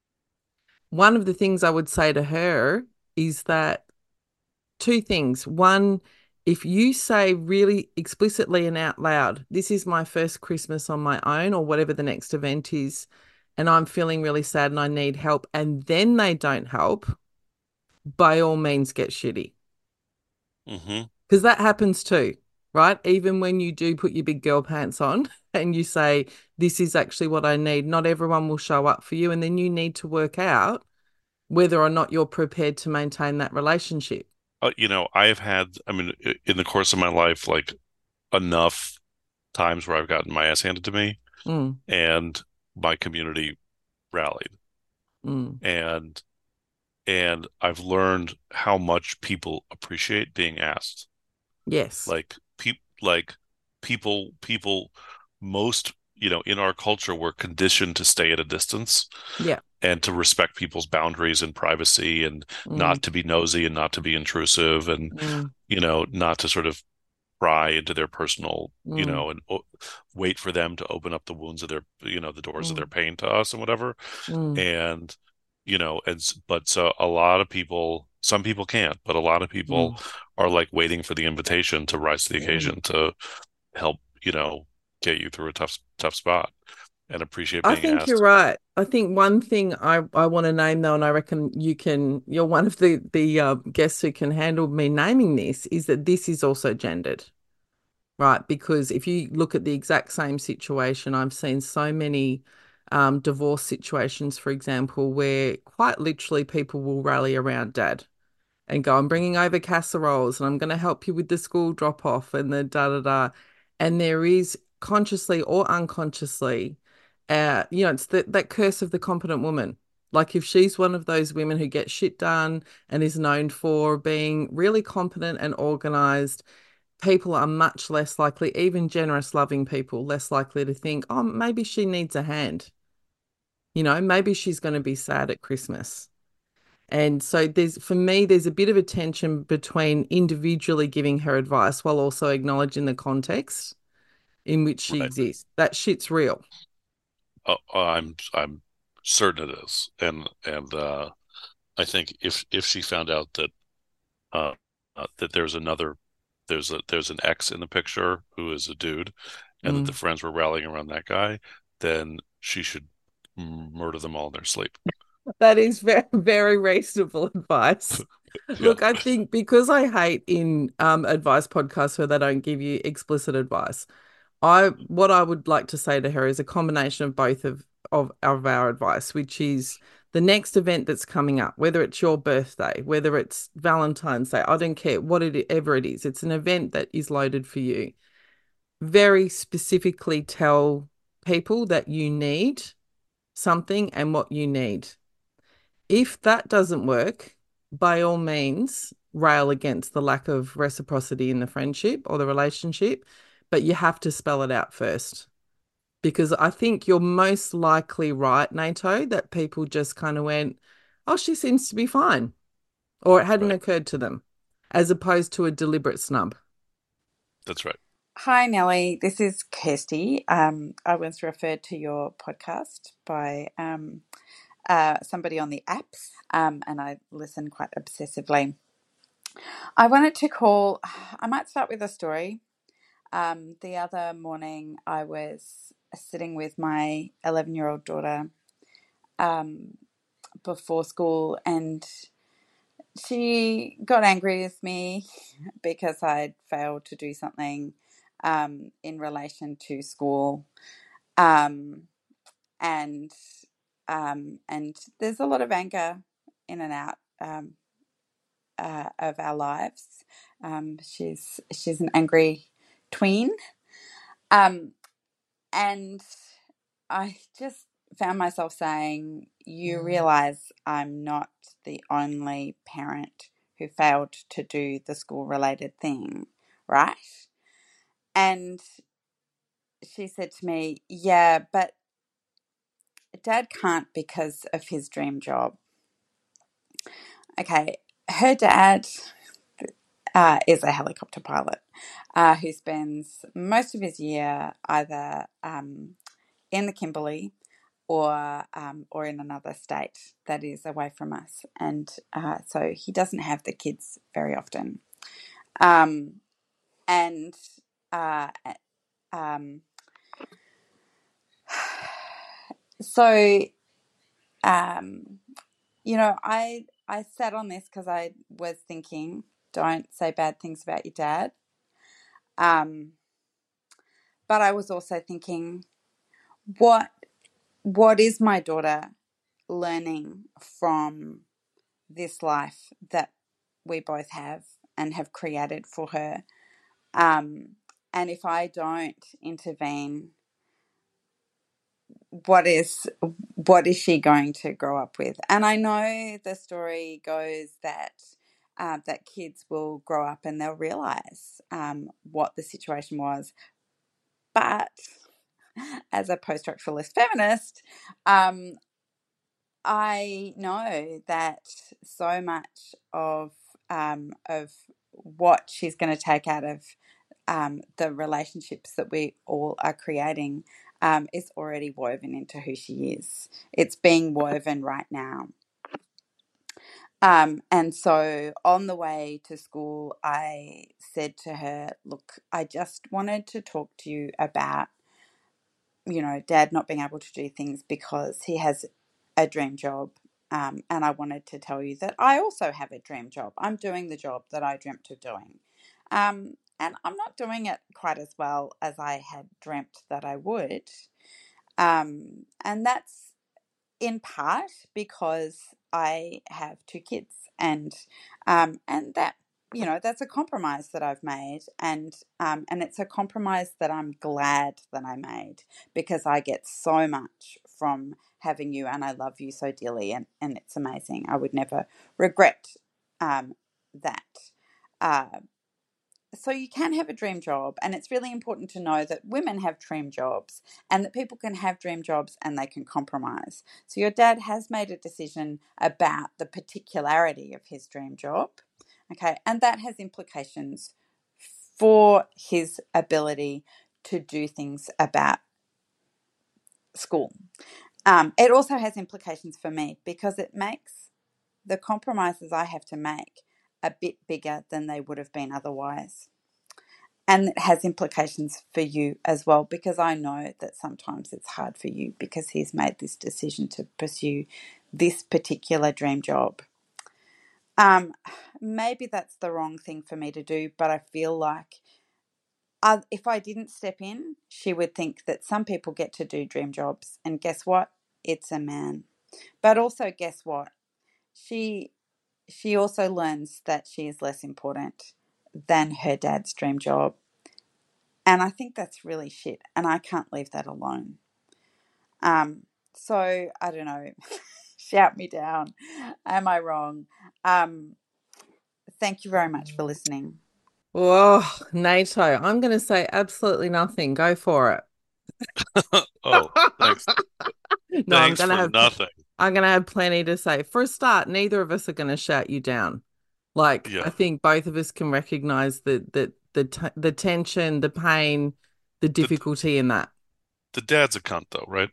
One of the things I would say to her is that two things. One, if you say really explicitly and out loud, this is my first Christmas on my own, or whatever the next event is, and I'm feeling really sad and I need help, and then they don't help, by all means get shitty. Hmm. Because that happens too, right? Even when you do put your big girl pants on and you say, this is actually what I need, not everyone will show up for you. And then you need to work out whether or not you're prepared to maintain that relationship. Uh, you know, I have had, I mean, i- in the course of my life, like enough times where I've gotten my ass handed to me Mm. and my community rallied. Mm. And and I've learned how much people appreciate being asked. Yes. Like pe like people people most, you know, in our culture we're conditioned to stay at a distance Yeah. and to respect people's boundaries and privacy and Mm. not to be nosy and not to be intrusive and, Mm. you know, not to sort of pry into their personal, you Mm. know, and o wait for them to open up the wounds of their, you know, the doors of their Mm. pain to us and whatever. Mm. And, you know, and s- but so a lot of people, some people can't, but a lot of people Mm. are like waiting for the invitation to rise to the Mm. occasion to help, you know, get you through a tough, tough spot and appreciate I being think you're asked. right. I think one thing I, I want to name though, and I reckon you can, you're one of the the uh, guests who can handle me naming this, is that this is also gendered, right? Because if you look at the exact same situation, I've seen so many um, divorce situations, for example, where quite literally people will rally around dad and go, I'm bringing over casseroles and I'm going to help you with the school drop off and the da da da. And there is consciously or unconsciously, uh, you know, it's that that curse of the competent woman. Like if she's one of those women who gets shit done and is known for being really competent and organized, people are much less likely, even generous, loving people, less likely to think, oh, maybe she needs a hand. You know, maybe she's going to be sad at Christmas. And so there's, for me, there's a bit of a tension between individually giving her advice while also acknowledging the context in which she Right. exists. That shit's real. Uh, I'm, I'm certain it is. And, and, uh, I think if, if she found out that, uh, uh, that there's another, there's a, there's an ex in the picture who is a dude and that the Mm. friends were rallying around that guy, then she should murder them all in their sleep. That is very, very reasonable advice. Yeah. Look, I think because I hate in um, advice podcasts where they don't give you explicit advice, I what I would like to say to her is a combination of both of of, of our advice, which is the next event that's coming up, whether it's your birthday, whether it's Valentine's Day, I don't care what it ever it is, it's an event that is loaded for you. very specifically tell people that you need something and what you need. If that doesn't work, by all means, rail against the lack of reciprocity in the friendship or the relationship, but you have to spell it out first. Because I think you're most likely right, Nato, that people just kind of went, oh, she seems to be fine, or it hadn't Right. occurred to them, as opposed to a deliberate snub. That's right. Hi, Nellie. This is Kirsty. Um, I was referred to your podcast by um, uh, somebody on the apps, um, and I listen quite obsessively. I wanted to call, I might start with a story. Um, the other morning, I was sitting with my eleven-year-old daughter um, before school, and she got angry with me because I'd failed to do something um, in relation to school. Um, and um, and there's a lot of anger in and out um, uh, of our lives. Um, she's she's an angry tween, um, and I just found myself saying, "You realize I'm not the only parent who failed to do the school-related thing, right?" And she said to me, "Yeah, but Dad can't because of his dream job." Okay, her dad uh, is a helicopter pilot uh, who spends most of his year either um, in the Kimberley or um, or in another state that is away from us, and uh, so he doesn't have the kids very often. Um, and uh, um, so um, you know, I I sat on this because I was thinking, don't say bad things about your dad. Um, but I was also thinking, what what is my daughter learning from this life that we both have and have created for her? Um, and if I don't intervene, what is what is she going to grow up with? And I know the story goes that uh, that kids will grow up and they'll realize um, what the situation was. But as a post-structuralist feminist, um, I know that so much of um, of what she's going to take out of um, the relationships that we all are creating um, is already woven into who she is. It's being woven right now. Um, and so on the way to school, I said to her, look, I just wanted to talk to you about, you know, Dad not being able to do things because he has a dream job. Um, and I wanted to tell you that I also have a dream job. I'm doing the job that I dreamt of doing. Um, and I'm not doing it quite as well as I had dreamt that I would. Um, and that's in part because I have two kids, and um, and that, you know, that's a compromise that I've made, and um, and it's a compromise that I'm glad that I made, because I get so much from having you, and I love you so dearly, and, and it's amazing. I would never regret um, that. Uh, so you can have a dream job, and it's really important to know that women have dream jobs and that people can have dream jobs and they can compromise. So your dad has made a decision about the particularity of his dream job, okay, and that has implications for his ability to do things about school. Um, it also has implications for me because it makes the compromises I have to make a bit bigger than they would have been otherwise. And it has implications for you as well, because I know that sometimes it's hard for you because he's made this decision to pursue this particular dream job. Um, maybe that's the wrong thing for me to do, but I feel like uh, if I didn't step in, she would think that some people get to do dream jobs. And guess what? It's a man. But also, guess what? She she also learns that she is less important than her dad's dream job. And I think that's really shit. And I can't leave that alone. Um, so I don't know. Shout me down. Am I wrong? Um, thank you very much for listening. Oh, NATO. I'm going to say absolutely nothing. Go for it. Oh, thanks. No, I'm Thanks going to for have nothing. I'm going to have plenty to say. For a start, neither of us are going to shout you down. Like, Yeah. I think both of us can recognize the the the t the tension, the pain, the The, difficulty in that. the dad's a cunt, though, right?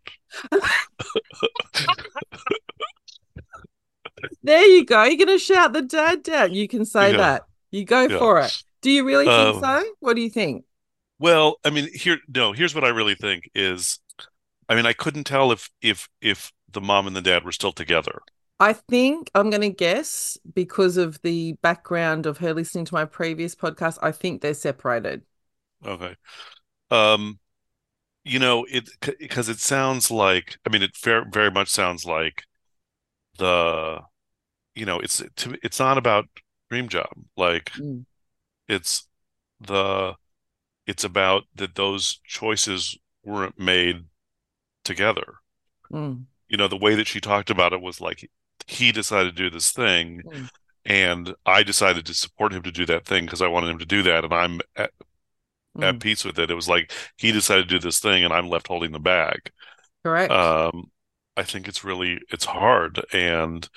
There you go. You're going to shout the dad down. You can say Yeah, that. You go yeah. for it. Do you really think Um, so? What do you think? well, I mean, here, no, here's what I really think is, I mean, I couldn't tell if if if the mom and the dad were still together. I think I'm going to guess because of the background of her listening to my previous podcast, I think they're separated. Okay. Um, you know, it because it sounds like, I mean, it very very much sounds like the, you know, it's to, it's not about dream job. Like Mm, it's the it's about that those choices weren't made together. mm, You know, the way that she talked about it was like he decided to do this thing, mm, and I decided to support him to do that thing because I wanted him to do that, and I'm at, at mm. peace with it. It was like he decided to do this thing, and I'm left holding the bag. Correct. Um, I think it's really it's hard, and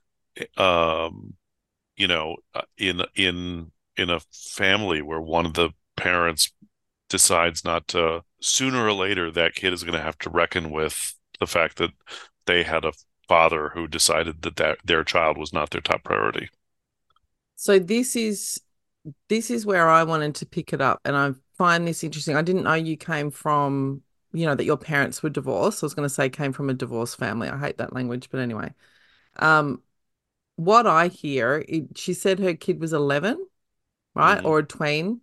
um, you know, uh, in in in a family where one of the parents decides not to, sooner or later, that kid is going to have to reckon with the fact that they had a father who decided that, that their child was not their top priority. So this is this is where I wanted to pick it up, and I find this interesting. I didn't know you came from, you know, that your parents were divorced. I was going to say came from a divorced family. I hate that language, but anyway. Um, what I hear, it, she said her kid was eleven, right? Hmm. Or a tween.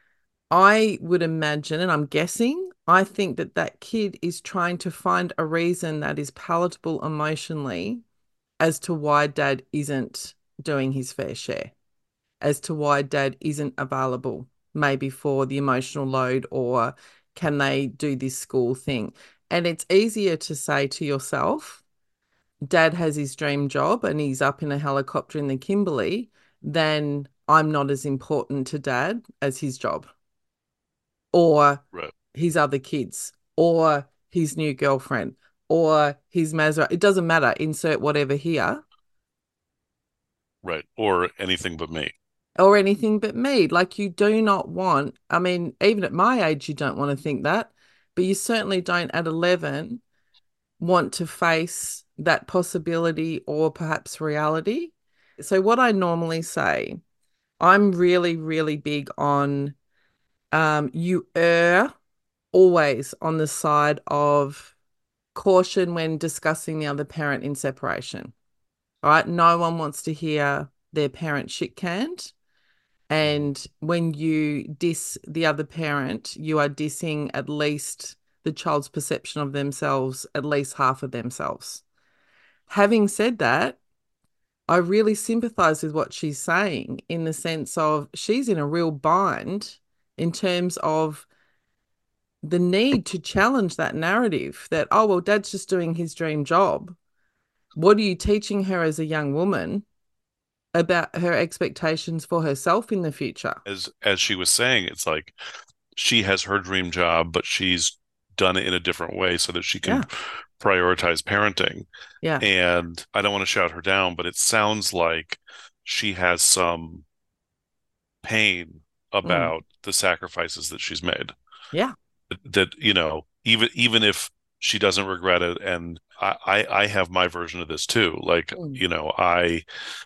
I would imagine, and I'm guessing, I think that that kid is trying to find a reason that is palatable emotionally as to why dad isn't doing his fair share, as to why dad isn't available, maybe for the emotional load, or can they do this school thing? And it's easier to say to yourself, dad has his dream job and he's up in a helicopter in the Kimberley, than I'm not as important to dad as his job, or Right, his other kids, or his new girlfriend, or his Mazda. It doesn't matter. Insert whatever here, right. Or anything but me. or anything but me. Like, you do not want, I mean, even at my age, you don't want to think that, but you certainly don't at eleven want to face that possibility or perhaps reality. So, what I normally say, I'm really, really big on um, you err always on the side of caution when discussing the other parent in separation. All right. No one wants to hear their parent shit canned. Mhm. And when you diss the other parent, you are dissing at least the child's perception of themselves, at least half of themselves. Having said that, I really sympathize with what she's saying in the sense of she's in a real bind in terms of the need to challenge that narrative that, oh, well, dad's just doing his dream job. What are you teaching her as a young woman about her expectations for herself in the future? As as she was saying, it's like she has her dream job, but she's done it in a different way so that she can Yeah. prioritize parenting. Yeah. And I don't want to shout her down, but it sounds like she has some pain Mm. about the sacrifices that she's made. Yeah. That, you know, even even if she doesn't regret it, and I, I, I have my version of this too. Like, Mm. you know, I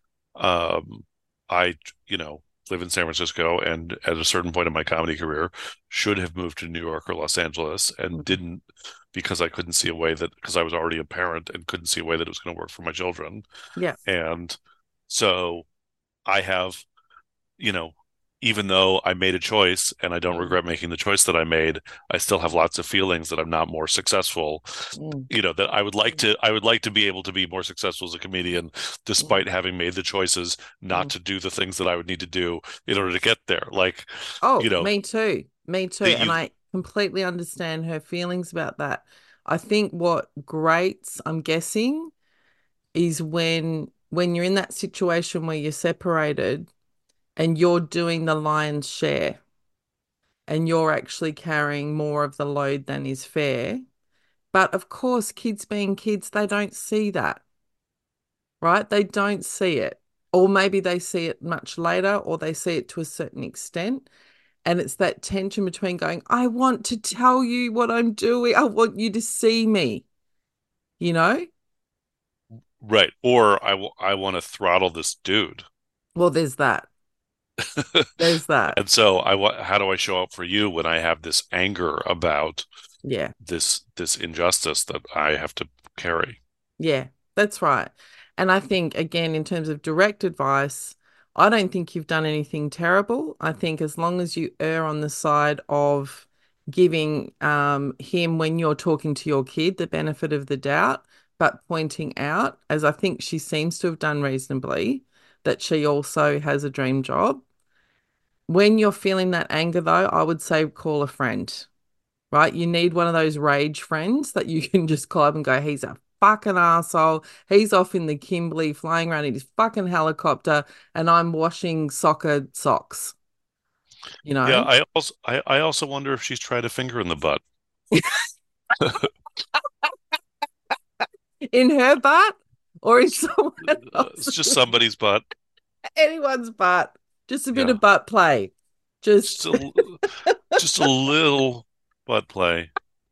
um I, you know, live in San Francisco, and at a certain point in my comedy career should have moved to New York or Los Angeles, and Mm. didn't, because I couldn't see a way that, because I was already a parent and couldn't see a way that it was going to work for my children. Yeah. And so I have, you know, even though I made a choice and I don't Mm. regret making the choice that I made, I still have lots of feelings that I'm not more successful. Mm. You know, that I would like to, I would like to be able to be more successful as a comedian, despite having made the choices not Mm. to do the things that I would need to do in order to get there. Like, Oh, you know, me too. Me too. that And you I completely understand her feelings about that. I think what grates, I'm guessing, is when when you're in that situation where you're separated and you're doing the lion's share and you're actually carrying more of the load than is fair. But of course, kids being kids, they don't see that, right? They don't see it. Or maybe they see it much later or they see it to a certain extent. And it's that tension between going, I want to tell you what I'm doing. I want you to see me, you know? right, or I, w- I want to throttle this dude. Well, there's that. There's that. And so I wa- how do I show up for you when I have this anger about Yeah. this this injustice that I have to carry? Yeah, that's right. And I think, again, in terms of direct advice, I don't think you've done anything terrible. I think as long as you err on the side of giving um, him, when you're talking to your kid, the benefit of the doubt, but pointing out, as I think she seems to have done reasonably, that she also has a dream job. When you're feeling that anger, though, I would say call a friend, right? You need one of those rage friends that you can just call up and go, he's a fucking asshole. He's off in the Kimberley flying around in his fucking helicopter and I'm washing soccer socks, you Yeah, know? I also I, I also wonder if she's tried a finger in the butt. In her butt or in someone Uh, it's else's, just somebody's butt. anyone's butt. Just a bit Yeah, of butt play. just Just a just a little butt play.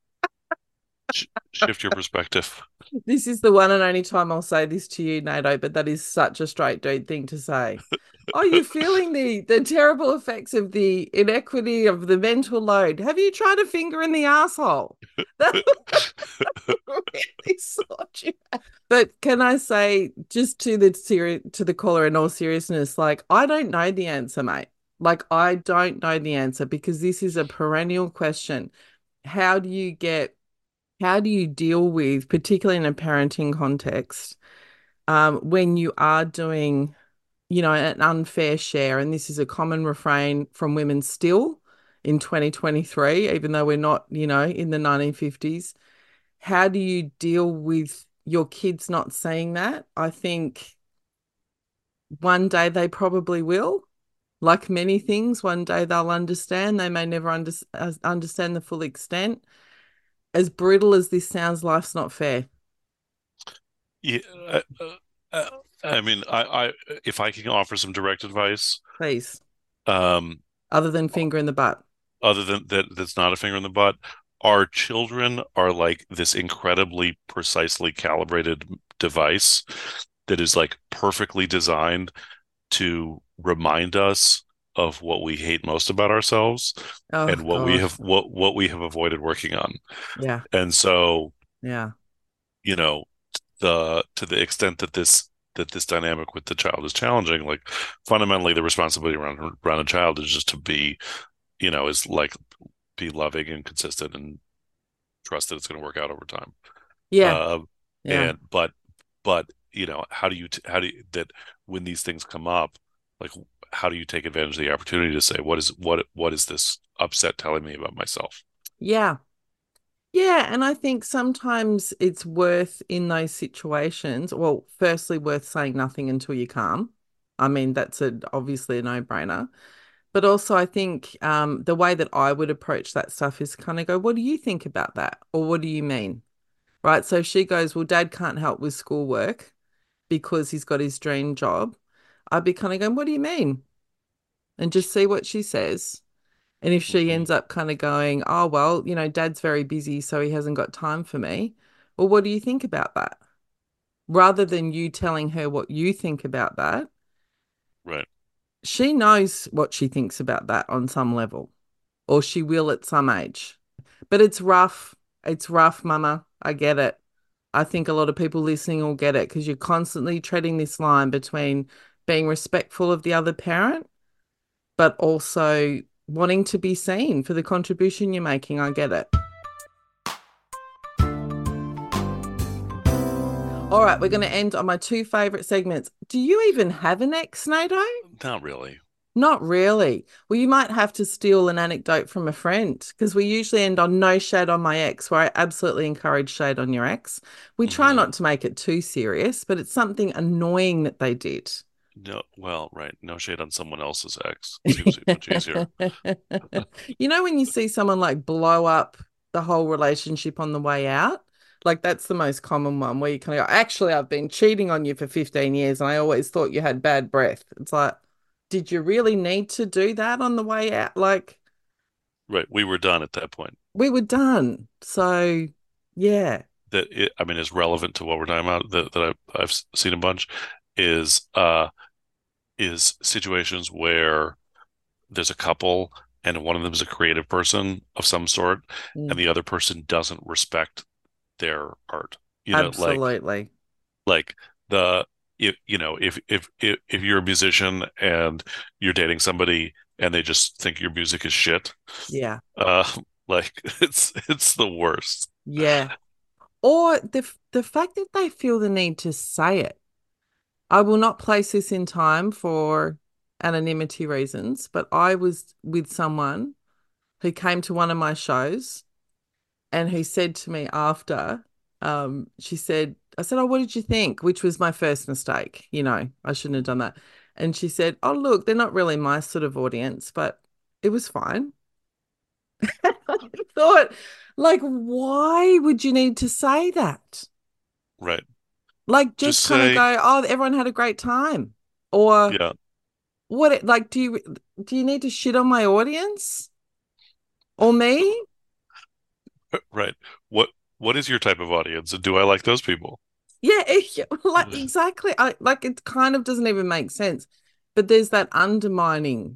Sh shift your perspective. this is the one and only time I'll say this to you, NATO, but that is such a straight dude thing to say. Oh, you're feeling the the terrible effects of the inequity of the mental load. Have you tried a finger in the asshole? That will really sort you out. But can I say, just to the seri- to the caller, in all seriousness, like I don't know the answer, mate. Like I don't know the answer because this is a perennial question. How do you get how do you deal with, particularly in a parenting context, um, when you are doing, you know, an unfair share? And this is a common refrain from women still in twenty twenty-three, even though we're not, you know, in the nineteen fifties. How do you deal with your kids not seeing that? I think one day they probably will. Like many things, one day they'll understand. They may never under, uh, understand the full extent. As brutal as this sounds, life's not fair. Yeah, uh, uh, uh, I mean, I, I if I can offer some direct advice, Please. um, Other than finger in the butt. other than that, that's not a finger in the butt. Our children are like this incredibly precisely calibrated device that is like perfectly designed to remind us of what we hate most about ourselves Oh and what we God. have what what we have avoided working on. Yeah. And so, Yeah. you know, the to the extent that this that this dynamic with the child is challenging, like fundamentally the responsibility around around a child is just to be, you know, is like be loving and consistent and trust that it's going to work out over time. Yeah. Uh, Yeah. and but but you know, how do you t how do you that when these things come up, like how do you take advantage of the opportunity to say what is what what is this upset telling me about myself? Yeah. Yeah. And I think sometimes it's worth in those situations, well, firstly, worth saying nothing until you calm. I mean, that's a, obviously a no-brainer. But also, I think um, the way that I would approach that stuff is kind of go, what do you think about that? Or what do you mean? Right. So if she goes, well, dad can't help with schoolwork because he's got his dream job. I'd be kind of going, what do you mean? And just see what she says. And if she Mhm. ends up kind of going, oh, well, you know, dad's very busy, so he hasn't got time for me. Well, what do you think about that? Rather than you telling her what you think about that, Right. she knows what she thinks about that on some level, or she will at some age. But it's rough. It's rough, mama. I get it. I think a lot of people listening will get it because you're constantly treading this line between being respectful of the other parent, but also wanting to be seen for the contribution you're making. I get it. All right, we're going to end on my two favorite segments. Do you even have an ex, NATO? Not really. Not really. Well, you might have to steal an anecdote from a friend because we usually end on no shade on my ex, where I absolutely encourage shade on your ex. We try Hmm. not to make it too serious, but it's something annoying that they did. No, well, right. No shade on someone else's ex. Seems much easier. You know, when you see someone like blow up the whole relationship on the way out, like that's the most common one where you kind of go, actually, I've been cheating on you for fifteen years and I always thought you had bad breath. It's like, did you really need to do that on the way out? Like, Right. We were done at that point. we were done. So, yeah, That it, I mean, is relevant to what we're talking about that, that I've, I've seen a bunch is uh is situations where there's a couple and one of them is a creative person of some sort and mm, the other person doesn't respect their art. You know, like absolutely. like the if you know if if if if you're a musician and you're dating somebody and they just think your music is shit, Yeah, uh, like it's it's the worst. yeah. Or the the fact that they feel the need to say it. I will not place this in time for anonymity reasons, but I was with someone who came to one of my shows and who said to me after, um, she said, I said, "Oh, what did you think?" Which was my first mistake. You know, I shouldn't have done that. And she said, "Oh, look, they're not really my sort of audience, but it was fine." I thought, like, why would you need to say that? Right. Like, Just just kind of say, go, "Oh, everyone had a great time," or yeah, what? It, like, do you do you need to shit on my audience or me? right. What what is your type of audience and do I like those people? Yeah, it- like exactly. I like it kind of doesn't even make sense. But there's that undermining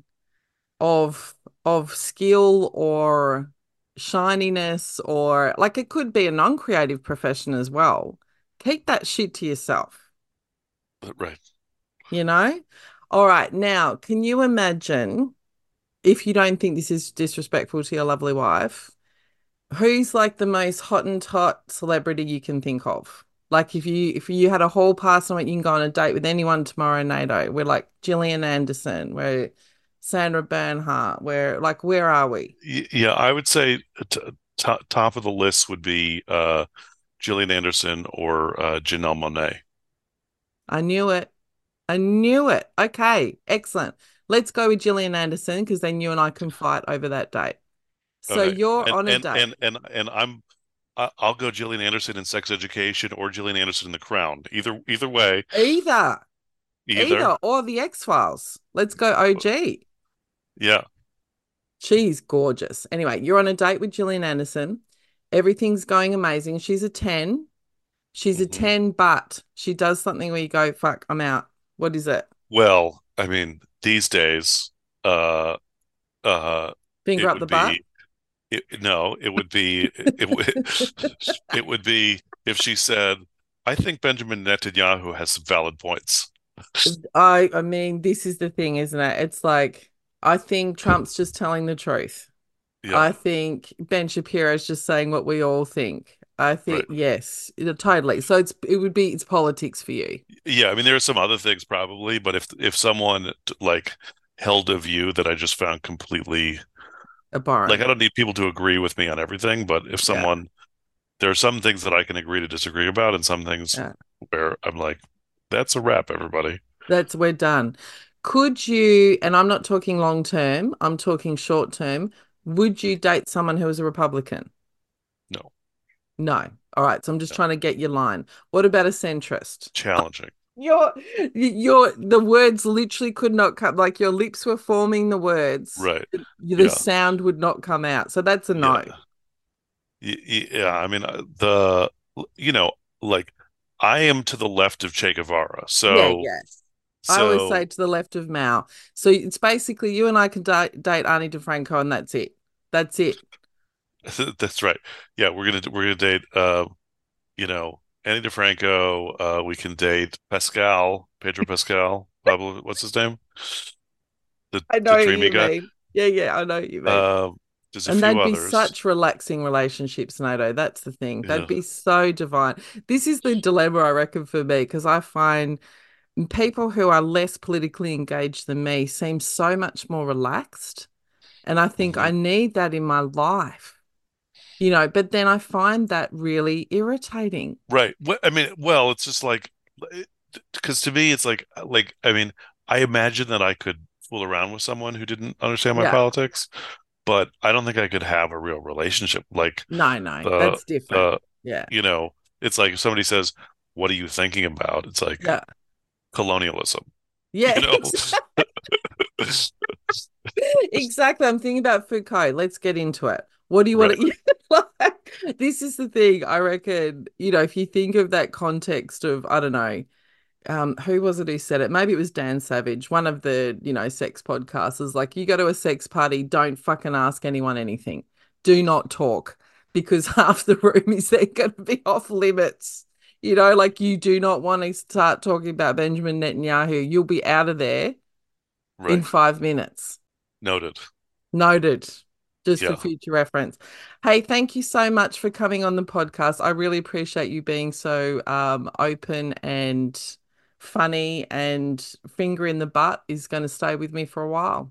of of skill or shininess or like it could be a non-creative profession as well. Keep that shit to yourself, Right. you know? All right, now, can you imagine if you don't think this is disrespectful to your lovely wife, who's like the most hot and tot celebrity you can think of? Like if you if you had a hall pass and went, you can go on a date with anyone tomorrow, NATO. We're like Gillian Anderson, we're Sandra Bernhardt, we're like, where are we? Y- Yeah, I would say t t top of the list would be uh Gillian Anderson or uh Janelle Monáe. I knew it. I knew it. Okay, excellent. Let's go with Gillian Anderson because then you and I can fight over that date. So Okay. you're And on a and date. and and and I'm I- I'll go Gillian Anderson in Sex Education or Gillian Anderson in The Crown. Either either way, Either, either. either, or the X-Files. Let's go O G. Yeah. She's gorgeous. Anyway, you're on a date with Gillian Anderson. Everything's going amazing. She's a ten. She's a Hmm. ten, but she does something where you go, fuck, I'm out. What is it? Well, I mean, these days, uh uh Finger it up the would butt? be it, no, it would be it would it would be if she said, "I think Benjamin Netanyahu has some valid points." I I mean, this is the thing, isn't it? It's like I think Trump's just telling the truth. Yeah, I think Ben Shapiro's just saying what we all think. I right. think yes, it- totally. So it's it would be it's politics for you. Yeah, I mean there are some other things probably, but if if someone like held a view that I just found completely like I Abhorrent. don't need people to agree with me on everything, but if Yeah. someone there are some things that I can agree to disagree about and some things Yeah. where I'm like, that's a wrap, everybody. That's we're done. Could you, and I'm not talking long term, I'm talking short term, would you date someone who is a Republican? No, No. All right. So I'm just no. trying to get your line. What about a centrist? Challenging. Your your the words literally could not come, like your lips were forming the words. Right. The Yeah. sound would not come out. So that's a no. Yeah. Y- y- Yeah, I mean uh, the you know like I am to the left of Che Guevara. Yeah, So yes. I always say so to the left of Mao. So it's basically you and I can date, date Ani DeFranco and that's it. That's it. that's right. Yeah, we're gonna we're gonna date uh you know Annie DeFranco, uh we can date Pascal, Pedro Pascal, Pablo, what's his name? The I the know who dreamy you guy. mean. Yeah, yeah, I know what you mean. Um there's a And few they'd be others. such relaxing relationships, Nato. That's the thing. They'd Yeah. be so divine. This is the dilemma, I reckon, for me, because I find people who are less politically engaged than me seem so much more relaxed. And I think Mhm. I need that in my life, you know, but then I find that really irritating. Right. Well, I mean, well, it's just like, because to me, it's like, like, I mean, I imagine that I could fool around with someone who didn't understand my Yeah. politics, but I don't think I could have a real relationship. Like No, no, the, that's different. the, Yeah. you know, it's like if somebody says, "What are you thinking about?" It's like Yeah. colonialism, Yeah. you know? Exactly. I'm thinking about Foucault. Let's get into it. What do you Right. want to, like, this is the thing. I reckon, you know, if you think of that context of, I don't know, um, who was it who said it? Maybe it was Dan Savage, one of the, you know, sex podcasters. Like, you go to a sex party, don't fucking ask anyone anything. Do not talk, because half the room is then going to be off limits. You know, like, you do not want to start talking about Benjamin Netanyahu. You'll be out of there in Right. five minutes. Noted. Noted. Just for Yeah. future reference. Hey, thank you so much for coming on the podcast. I really appreciate you being so um, open and funny, and finger in the butt is going to stay with me for a while.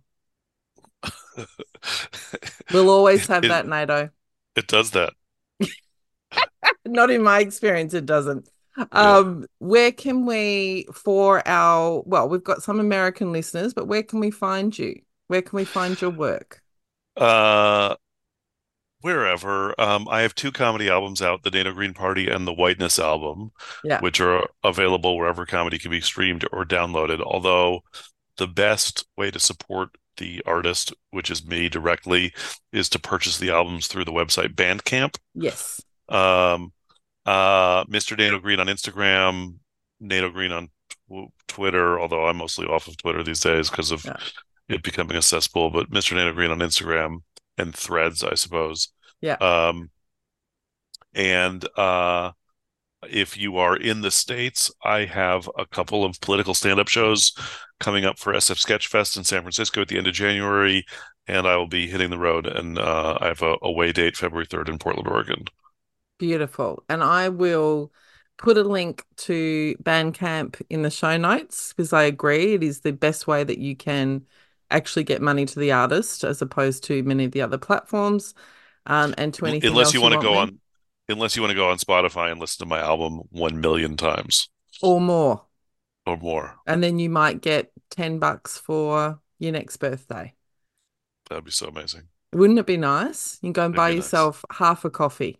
We'll always have It, that, NATO. it does that. Not in my experience, it doesn't. Yeah. Um, where can we, for our, well, we've got some American listeners, but where can we find you? Where can we find your work? Uh, wherever. Um, I have two comedy albums out, the Nato Green Party and the Whiteness album, Yeah. which are available wherever comedy can be streamed or downloaded. Although the best way to support the artist, which is me directly, is to purchase the albums through the website Bandcamp. Yes. Um, uh, Mister Nato Green on Instagram, Nato Green on tw Twitter, although I'm mostly off of Twitter these days because of Yeah. it becoming a cesspool, but Mister Nato Green on Instagram and Threads, I suppose. Yeah. Um, and uh, if you are in the States, I have a couple of political stand-up shows coming up for S F Sketchfest in San Francisco at the end of January, and I will be hitting the road, and uh, I have a away date February third in Portland, Oregon. Beautiful. And I will put a link to Bandcamp in the show notes, because I agree it is the best way that you can actually get money to the artist, as opposed to many of the other platforms, um, and to anything Unless else you you want to want go me. on, unless you want to go on Spotify and listen to my album one million times Or more. or more. And then you might get ten bucks for your next birthday. That'd be so amazing. Wouldn't it be nice? You can go and It'd buy be nice. yourself half a coffee.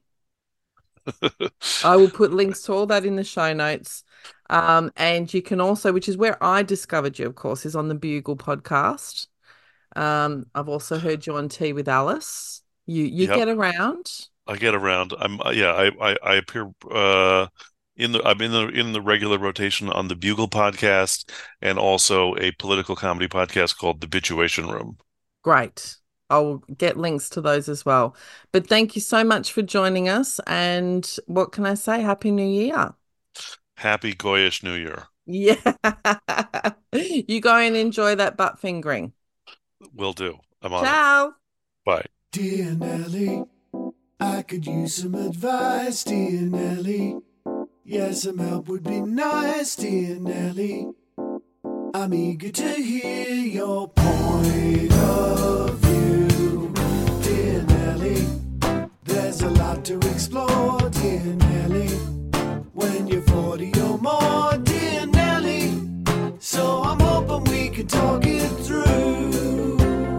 I will put links to all that in the show notes. Um, and you can also, which is where I discovered you, of course, is on the Bugle podcast. Um, I've also heard you on Tea with Alice. You you Yep. get around. I get around. I'm uh, yeah. I I, I appear uh, in the I'm in the in the regular rotation on the Bugle podcast and also a political comedy podcast called The Bituation Room. Great. I'll get links to those as well. But thank you so much for joining us. And what can I say? Happy New Year. Happy Goyish New Year. Yeah. You go and enjoy that butt fingering. Will do. I'm on it. Ciao. Bye. Dear Nelly, I could use some advice, dear Nelly. Yeah, some help would be nice, dear Nelly. I'm eager to hear your point of view, dear Nelly. There's a lot to explore, dear Nelly. When you're forty or more, dear Nelly. So I'm hoping we can talk it through.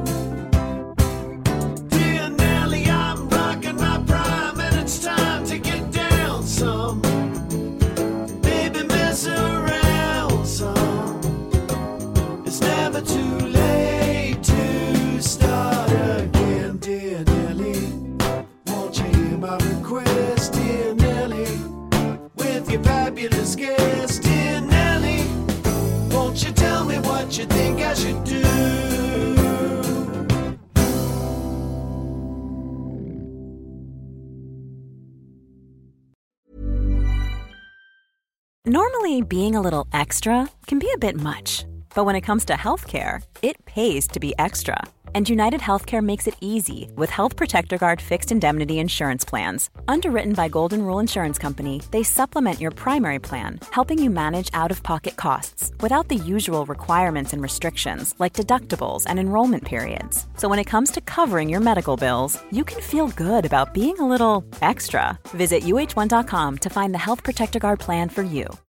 Dear Nelly, I'm rocking my prime and it's time to get down some. Baby, mess around some. It's never too late to start again, dear Nelly. Won't you hear my request, dear Nelly? With your fabulous guest, dear Nelly. Won't you tell me what you think I should do? Normally, being a little extra can be a bit much, but when it comes to healthcare, it pays to be extra. And United Healthcare makes it easy with Health Protector Guard fixed indemnity insurance plans. Underwritten by Golden Rule Insurance Company, they supplement your primary plan, helping you manage out-of-pocket costs without the usual requirements and restrictions like deductibles and enrollment periods. So when it comes to covering your medical bills, you can feel good about being a little extra. Visit U H one dot com to find the Health Protector Guard plan for you.